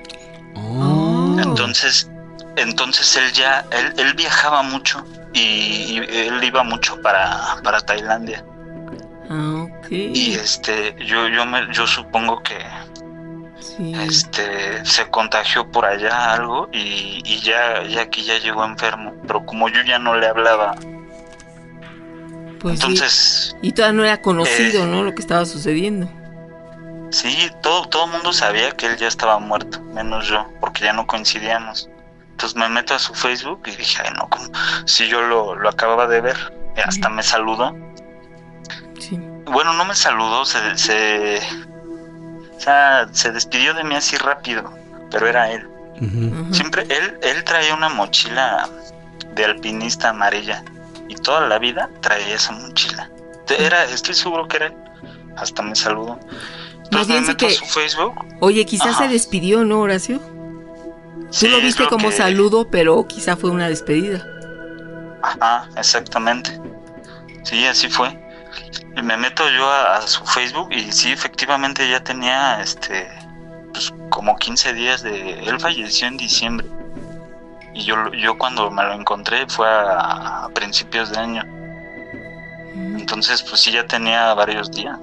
Oh. Entonces, entonces él ya él, él viajaba mucho y, y él iba mucho para para Tailandia. Ah, okay. Y este yo yo me yo supongo que sí. este se contagió por allá algo y, y ya ya aquí ya llegó enfermo, pero como yo ya no le hablaba, pues entonces sí. Y todavía no era conocido, eh, ¿no? Lo que estaba sucediendo. Sí, todo todo el mundo sabía que él ya estaba muerto, menos yo, porque ya no coincidíamos. Entonces me meto a su Facebook y dije, ay no, ¿cómo? Si yo lo, lo acababa de ver, y hasta uh-huh. me saludó. Sí. Bueno, no me saludó, se, se, o sea, se despidió de mí así rápido, pero era él. Uh-huh. Siempre, él, él traía una mochila de alpinista amarilla y toda la vida traía esa mochila. Era, estoy seguro que era él. Hasta me saludó. Entonces me meto que, a su Facebook. Oye, quizás se despidió, ¿no, Horacio? Sí, tú lo viste lo como que... saludo, pero quizá fue una despedida. Ajá, exactamente. Sí, así fue. Y me meto yo a, a su Facebook y sí, efectivamente ya tenía este pues como quince días de... Él falleció en diciembre. Y yo, yo cuando me lo encontré fue a, a principios de año. Mm. Entonces pues sí, ya tenía varios días.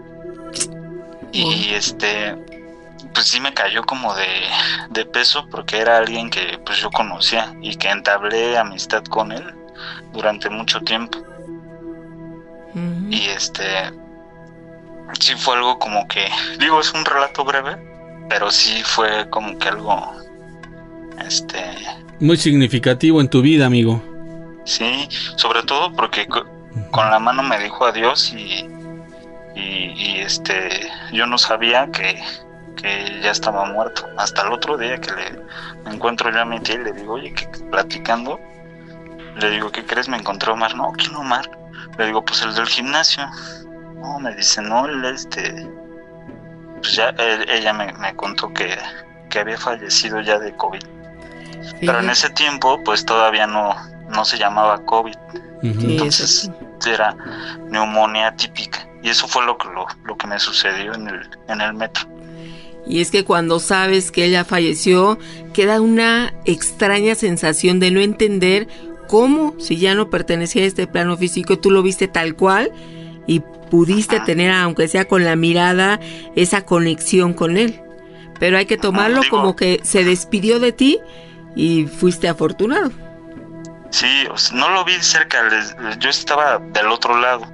Y mm. este... pues sí me cayó como de, de peso, porque era alguien que pues yo conocía y que entablé amistad con él durante mucho tiempo. Uh-huh. Y este sí fue algo como que, digo, es un relato breve, pero sí fue como que algo este muy significativo en tu vida, amigo. Sí, sobre todo porque co- con la mano me dijo adiós y, y, y este yo no sabía que que ya estaba muerto. Hasta el otro día que le me encuentro yo a mi tía y le digo, oye, que platicando, le digo, ¿qué crees? Me encontré a Omar. No, ¿quién Omar? Le digo, pues el del gimnasio. No, me dice, no, él este... Pues ya él, ella me, me contó que, que había fallecido ya de COVID. Sí. Pero en ese tiempo, pues todavía no, no se llamaba COVID. Uh-huh. Entonces sí, era neumonía típica. Y eso fue lo que, lo, lo que me sucedió en el, en el metro. Y es que cuando sabes que ella falleció, queda una extraña sensación de no entender cómo, si ya no pertenecía a este plano físico, tú lo viste tal cual y pudiste Ajá. tener, aunque sea con la mirada, esa conexión con él. Pero hay que tomarlo Ajá, digo, como que se despidió de ti y fuiste afortunado. Sí, no lo vi cerca, yo estaba del otro lado,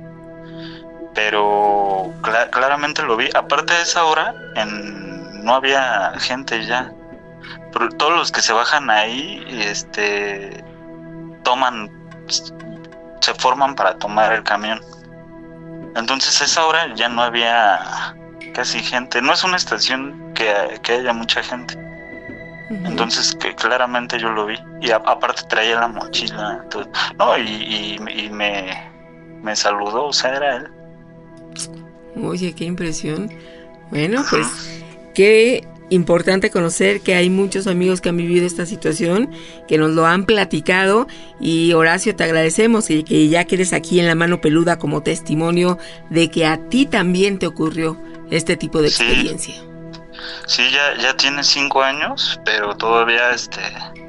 pero cl- claramente lo vi. Aparte de esa hora, en no había gente ya, pero todos los que se bajan ahí este toman, se forman para tomar el camión. Entonces a esa hora ya no había casi gente. No es una estación que, que haya mucha gente. Uh-huh. Entonces que claramente yo lo vi. Y a, aparte traía la mochila, entonces, no, y, y, y me, me saludó, o sea, era él. Oye, qué impresión. Bueno, pues qué importante conocer que hay muchos amigos que han vivido esta situación, que nos lo han platicado, y Horacio, te agradecemos y que ya quedes aquí en La Mano Peluda como testimonio de que a ti también te ocurrió este tipo de experiencia. Sí, sí ya, ya tiene cinco años, pero todavía este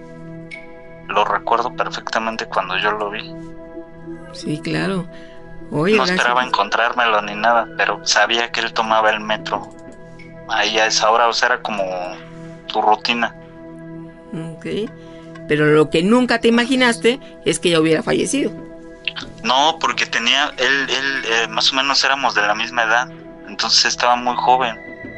lo recuerdo perfectamente cuando yo lo vi. Sí, claro. Oye, no Horacio, esperaba encontrármelo ni nada, pero sabía que él tomaba el metro ahí a esa hora, o sea, era como tu rutina. Ok, pero lo que nunca te imaginaste es que ya hubiera fallecido. No, porque tenía, él, él eh, más o menos éramos de la misma edad, entonces estaba muy joven,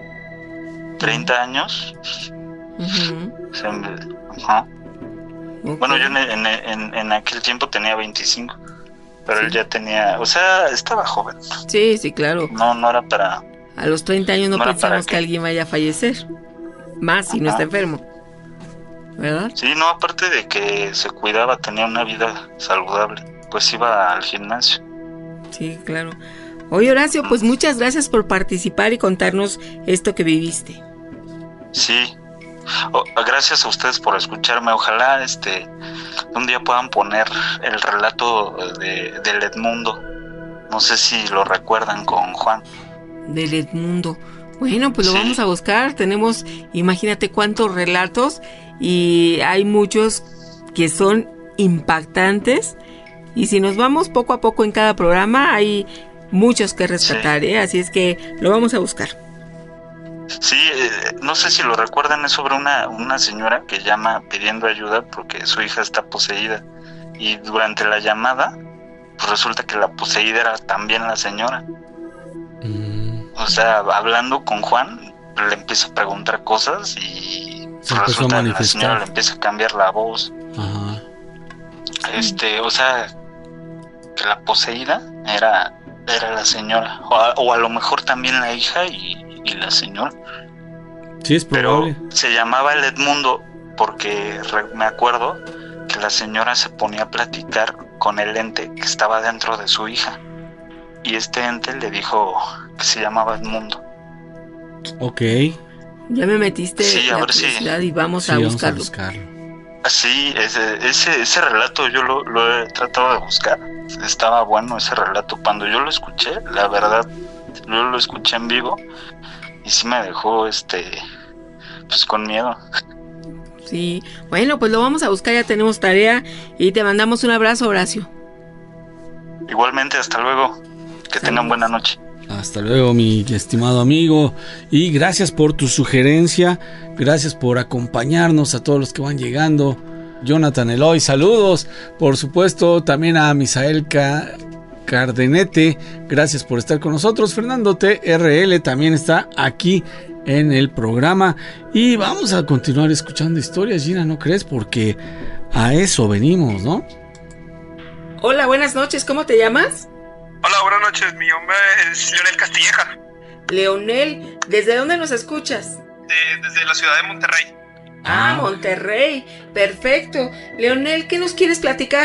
treinta años. Uh-huh. O sea, ajá. Okay. Bueno, yo en, en, en, en aquel tiempo tenía veinticinco, pero sí. Él ya tenía, o sea, estaba joven. Sí, sí, claro. No, no era para... A los treinta años no, no pensamos que... que alguien vaya a fallecer, más si Ajá. no está enfermo, ¿verdad? Sí, no, aparte de que se cuidaba, tenía una vida saludable, pues iba al gimnasio. Sí, claro. Oye, Horacio, pues muchas gracias por participar y contarnos esto que viviste. Sí, oh, gracias a ustedes por escucharme. Ojalá este un día puedan poner el relato de, del Edmundo. No sé si lo recuerdan, con Juan. Del Edmundo. Bueno, pues lo sí. vamos a buscar. Tenemos, imagínate cuántos relatos, y hay muchos que son impactantes, y si nos vamos poco a poco en cada programa hay muchos que rescatar, sí. ¿eh? Así es que lo vamos a buscar. Sí, eh, no sé si lo recuerdan, es sobre una, una señora que llama pidiendo ayuda porque su hija está poseída, y durante la llamada pues resulta que la poseída era también la señora. O sea, hablando con Juan, le empieza a preguntar cosas y resulta que la señora le empieza a cambiar la voz. Ajá. Este, o sea, que la poseída era, era la señora, o a, o a lo mejor también la hija y, y la señora. Sí, es probable. Pero se llamaba el Edmundo porque re, me acuerdo que la señora se ponía a platicar con el ente que estaba dentro de su hija. Y este ente le dijo que se llamaba Edmundo. Ok. Ya me metiste sí, la a ver curiosidad si... y vamos, sí, a, vamos buscarlo. a buscarlo. Sí, ese, ese, ese relato yo lo, lo he tratado de buscar. Estaba bueno ese relato. Cuando yo lo escuché, la verdad, yo lo escuché en vivo y sí me dejó este pues con miedo. Sí, bueno, pues lo vamos a buscar, ya tenemos tarea, y te mandamos un abrazo, Horacio. Igualmente, hasta luego. Que tengan buena noche. Hasta luego, mi estimado amigo, y gracias por tu sugerencia, gracias por acompañarnos a todos los que van llegando. Jonathan Eloy, saludos, por supuesto, también a Misael Ca- Cardenete, gracias por estar con nosotros. Fernando T R L también está aquí en el programa, y vamos a continuar escuchando historias, Gina, ¿no crees? Porque a eso venimos, ¿no? Hola, buenas noches, ¿cómo te llamas? Hola, buenas noches, mi nombre es Leonel Castilleja. Leonel, ¿desde dónde nos escuchas? De, desde la ciudad de Monterrey. Ah, Monterrey, perfecto. Leonel, ¿qué nos quieres platicar?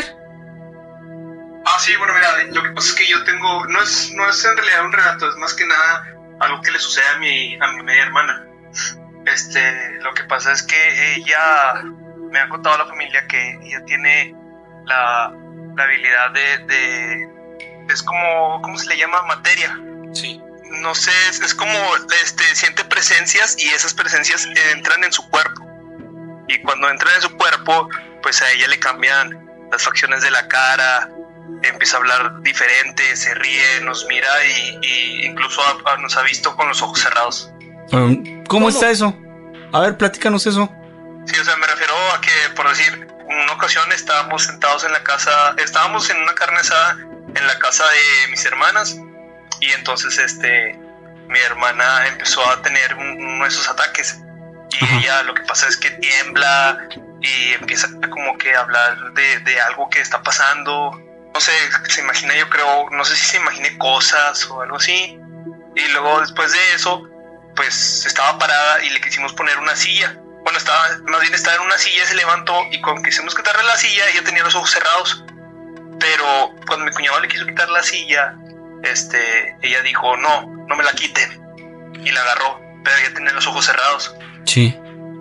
Ah, sí, bueno, mira, lo que pasa es que yo tengo, no es, no es en realidad un relato, es más que nada algo que le sucede a mi, a mi media hermana. Este, lo que pasa es que ella, me ha contado la familia que ella tiene la, la habilidad de... de es como, ¿cómo se le llama? Materia. Sí. No sé, es, es como, este, siente presencias y esas presencias entran en su cuerpo. Y cuando entran en su cuerpo, pues a ella le cambian las facciones de la cara, empieza a hablar diferente, se ríe, nos mira y, y incluso a, a, nos ha visto con los ojos cerrados. Um, ¿Cómo, ¿Cómo está eso? A ver, platícanos eso. Sí, o sea, me refiero a que, por decir, en una ocasión estábamos sentados en la casa, estábamos en una carne asada en la casa de mis hermanas, y entonces este mi hermana empezó a tener un, uno de esos ataques, y Ajá. ella lo que pasa es que tiembla y empieza como que a hablar de, de algo que está pasando, no sé, se imagina, yo creo, no sé si se imagine cosas o algo así, y luego después de eso pues estaba parada y le quisimos poner una silla, bueno, estaba, más bien estaba en una silla, se levantó, y cuando quisimos quitarle la silla ella tenía los ojos cerrados. Pero cuando mi cuñado le quiso quitar la silla, este, ella dijo, no, no me la quiten. Y la agarró. pero ella tenía los ojos cerrados. Sí.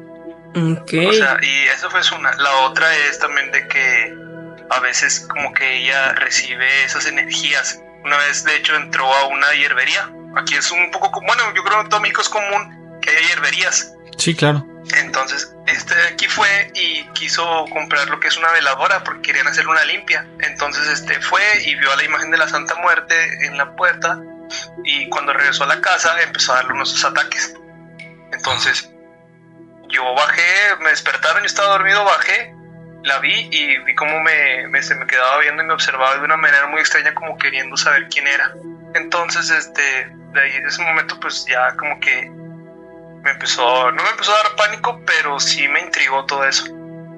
Okay. O sea, y eso fue una. La otra es también de que a veces como que ella recibe esas energías. Una vez, de hecho, entró a una hierbería. Aquí es un poco, bueno, yo creo que en todo México es común que haya hierberías. Sí, claro. Entonces, este de aquí fue y quiso comprar lo que es una veladora porque querían hacer una limpia. Entonces, este fue y vio a la imagen de la Santa Muerte en la puerta, y cuando regresó a la casa empezó a darle unos ataques. Entonces, yo bajé, me despertaron, yo estaba dormido, bajé, la vi y vi cómo me, me, se me quedaba viendo y me observaba de una manera muy extraña, como queriendo saber quién era. Entonces, este, de ahí, en ese momento, pues ya como que me empezó, no me empezó a dar pánico, pero sí me intrigó todo eso.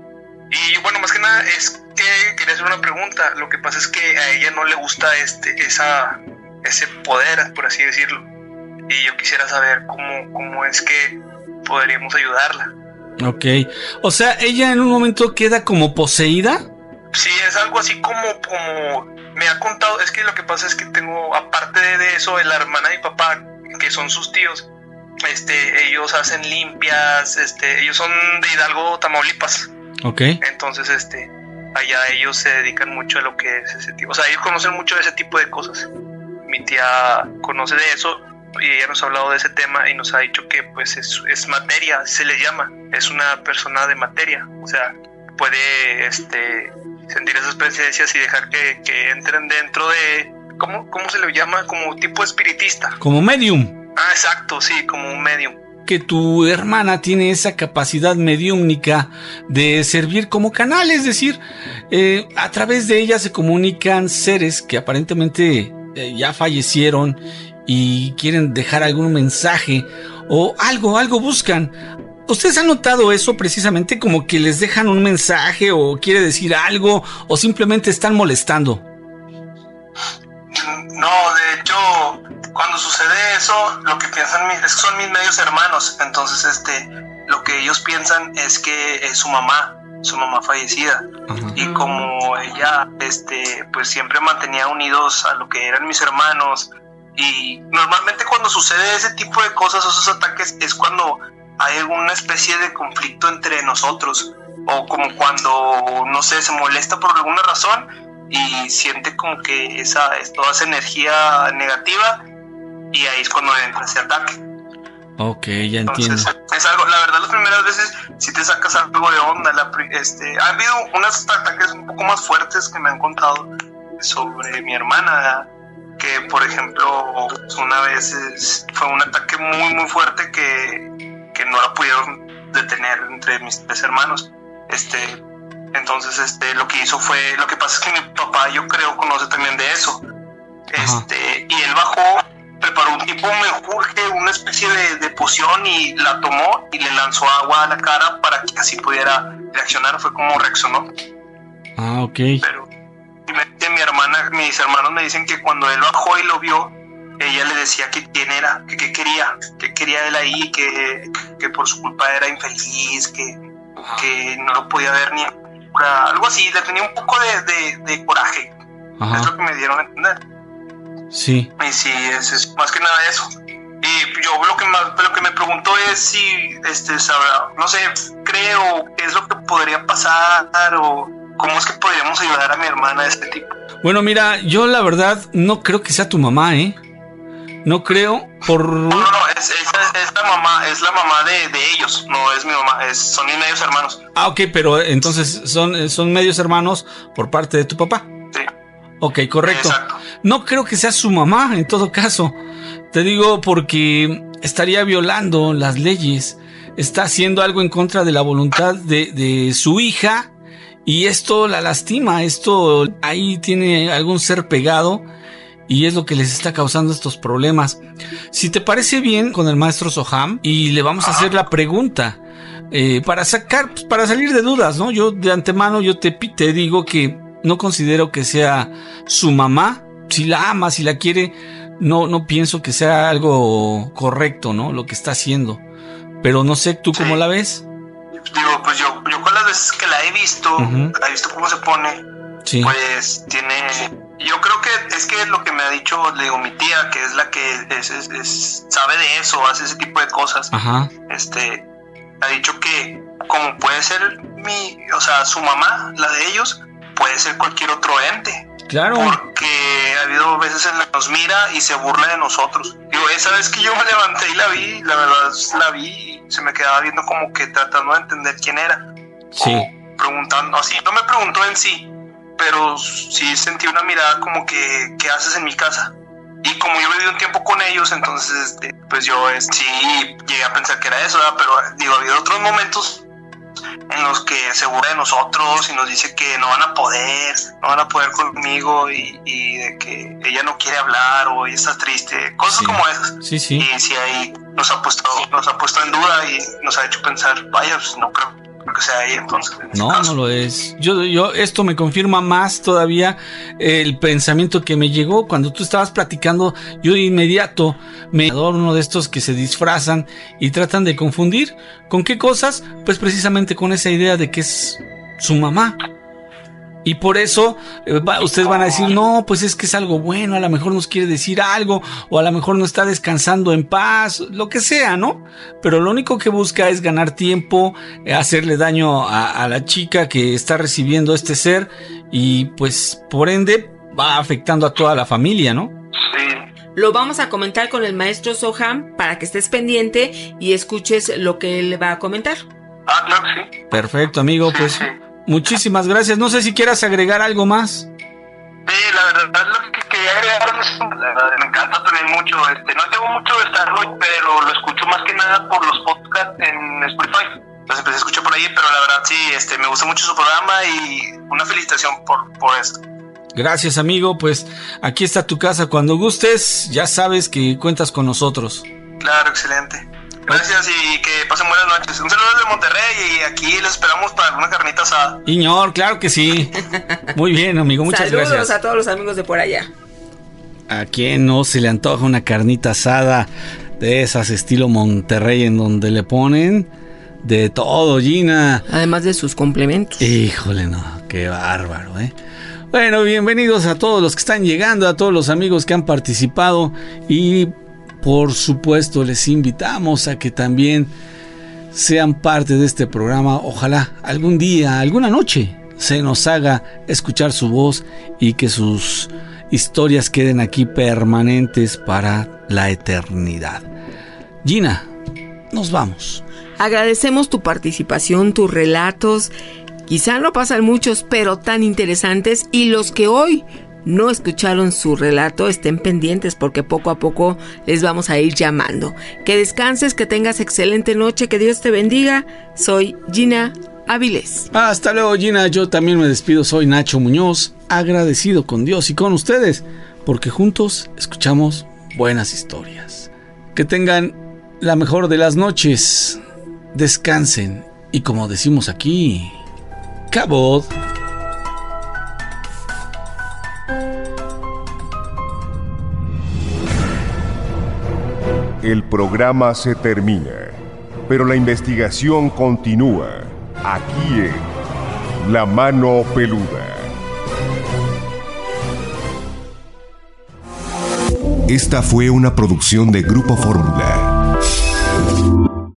Y bueno, más que nada es que quería hacer una pregunta. Lo que pasa es que a ella no le gusta este, esa, ese poder, por así decirlo. Y yo quisiera saber cómo, cómo es que podríamos ayudarla. Ok. O sea, ella en un momento queda como poseída. Sí, es algo así como, como me ha contado. Es que lo que pasa es que tengo, aparte de eso, la hermana de mi papá, que son sus tíos, este, ellos hacen limpias, este, ellos son de Hidalgo, Tamaulipas. Ok. Entonces, este, allá ellos se dedican mucho a lo que es ese tipo. O sea, ellos conocen mucho de ese tipo de cosas. Mi tía conoce de eso y ella nos ha hablado de ese tema y nos ha dicho que pues es, es materia, se le llama, es una persona de materia, o sea, puede este, sentir esas presencias y dejar que, que entren dentro de, ¿cómo, cómo se le llama? Como tipo espiritista. Como medium. Ah, exacto, sí, como un medium. Que tu hermana tiene esa capacidad mediúmnica de servir como canal, es decir, eh, a través de ella se comunican seres que aparentemente eh, ya fallecieron y quieren dejar algún mensaje o algo, algo buscan. ¿Ustedes han notado eso precisamente, como que les dejan un mensaje o quiere decir algo o simplemente están molestando? No, de hecho, cuando sucede eso, lo que piensan es que son mis medios hermanos. Entonces, este, lo que ellos piensan es que es su mamá, su mamá fallecida. Ajá. Y como ella, este, pues siempre mantenía unidos a lo que eran mis hermanos. Y normalmente cuando sucede ese tipo de cosas o esos ataques es cuando hay alguna especie de conflicto entre nosotros, o como cuando, no sé, se molesta por alguna razón y siente como que esa, toda esa energía negativa, y ahí es cuando entra ese ataque. Ok, ya Entonces, entiendo. Es algo, la verdad, las primeras veces si te sacas algo de onda. La, este, ha habido unos ataques un poco más fuertes que me han contado sobre mi hermana, que por ejemplo una vez es, fue un ataque muy muy fuerte que, que no la pudieron detener entre mis tres hermanos. Este, entonces este, lo que hizo fue, lo que pasa es que mi papá, yo creo, conoce también de eso. Este, y él bajó, preparó un tipo menjurje, una especie de, de poción, y la tomó y le lanzó agua a la cara para que así pudiera reaccionar. Fue como reaccionó. Ah, ok. Pero mi hermana, mis hermanos me dicen que cuando él bajó y lo vio, ella le decía que quién era, que qué quería, que quería él ahí, que, que por su culpa era infeliz, que, que no lo podía ver ni algo así. Le tenía un poco de, de, de coraje. Ajá. Es lo que me dieron a entender. Sí. Y sí, es, es más que nada eso. Y yo lo que más, lo que me pregunto es si, este, sabrá, no sé, creo qué es lo que podría pasar, o cómo es que podríamos ayudar a mi hermana de este tipo. Bueno, mira, yo la verdad no creo que sea tu mamá, ¿eh? No creo por... No, no, no, es, es, es la mamá, es la mamá de, de ellos, no es mi mamá, es, son mis medios hermanos. Ah, ok, pero entonces son, son medios hermanos por parte de tu papá. Sí. Ok, correcto. Exacto. No creo que sea su mamá, en todo caso. Te digo porque estaría violando las leyes, está haciendo algo en contra de la voluntad de, de su hija, y esto la lastima, esto ahí tiene algún ser pegado y es lo que les está causando estos problemas. Si te parece bien, con el maestro Soham, y le vamos a hacer la pregunta eh, para sacar, pues, para salir de dudas, ¿no? Yo de antemano yo te, te digo que no considero que sea su mamá. Si la ama, si la quiere, no, no pienso que sea algo correcto, ¿no? Lo que está haciendo. Pero no sé, ¿tú cómo la ves? Digo, pues yo, yo con las veces que la he visto, uh-huh. la he visto cómo se pone, sí. Pues tiene, Yo creo que es que lo que me ha dicho, le digo, mi tía, que es la que es, es, es, sabe de eso, hace ese tipo de cosas. Ajá. Este, ha dicho que como puede ser mi, o sea, su mamá, la de ellos, puede ser cualquier otro ente. Claro. Porque ha habido veces en las que nos mira y se burla de nosotros. Digo, esa vez que yo me levanté y la vi, la verdad la vi y se me quedaba viendo como que tratando de entender quién era. Sí. O preguntando, así, no me preguntó en sí, pero sí sentí una mirada como que, ¿qué haces en mi casa? Y como yo viví un tiempo con ellos, entonces, este, pues yo eh, sí llegué a pensar que era eso, ¿verdad? Pero digo, ha habido otros momentos en los que se burla de nosotros y nos dice que no van a poder, no van a poder conmigo y, y de que ella no quiere hablar o ella está triste, cosas sí. como esas. Sí, sí. Y sí ahí nos ha puesto, nos ha puesto en duda y nos ha hecho pensar, vaya, pues no creo que sea ella entonces. No, no lo es. Yo, yo, esto me confirma más todavía el pensamiento que me llegó cuando tú estabas platicando. Yo de inmediato me adoro uno de estos que se disfrazan y tratan de confundir. ¿Con qué cosas? Pues precisamente con esa idea de que es su mamá. Y por eso eh, va, ustedes van a decir, no, pues es que es algo bueno, a lo mejor nos quiere decir algo, o a lo mejor no está descansando en paz, lo que sea, ¿no? Pero lo único que busca es ganar tiempo, eh, hacerle daño a, a la chica que está recibiendo este ser, y pues por ende va afectando a toda la familia, ¿no? Lo vamos a comentar con el maestro Soham para que estés pendiente y escuches lo que él va a comentar. Ah, claro que sí. Perfecto, amigo, pues muchísimas gracias. No sé si quieras agregar algo más. Sí, la verdad lo que quería agregar es, la verdad, me encanta también mucho, este, no tengo mucho de Starlight, pero lo escucho más que nada por los podcasts en Spotify. Entonces empecé a escuchar por ahí, pero la verdad sí, este, me gusta mucho su programa y una felicitación por, por esto. Gracias, amigo, pues aquí está tu casa cuando gustes, ya sabes que cuentas con nosotros. Claro, excelente. Gracias y que pasen buenas noches. Un saludo desde Monterrey y aquí les esperamos para una carnita asada. Iñor, claro que sí. Muy bien, amigo, muchas Saludos gracias. Saludos a todos los amigos de por allá. ¿A quién no se le antoja una carnita asada de esas estilo Monterrey en donde le ponen de todo, Gina? Además de sus complementos. Híjole, no, qué bárbaro, ¿eh? Bueno, bienvenidos a todos los que están llegando, a todos los amigos que han participado y por supuesto les invitamos a que también sean parte de este programa. Ojalá algún día, alguna noche se nos haga escuchar su voz y que sus historias queden aquí permanentes para la eternidad. Gina, nos vamos. Agradecemos tu participación, tus relatos. Quizá no pasan muchos, pero tan interesantes, y los que hoy no escucharon su relato estén pendientes porque poco a poco les vamos a ir llamando. Que descanses, que tengas excelente noche, que Dios te bendiga. Soy Gina Avilés. Hasta luego, Gina. Yo también me despido. Soy Nacho Muñoz, agradecido con Dios y con ustedes porque juntos escuchamos buenas historias. Que tengan la mejor de las noches. Descansen y como decimos aquí, cabot. El programa se termina, pero la investigación continúa aquí en La Mano Peluda. Esta fue una producción de Grupo Fórmula.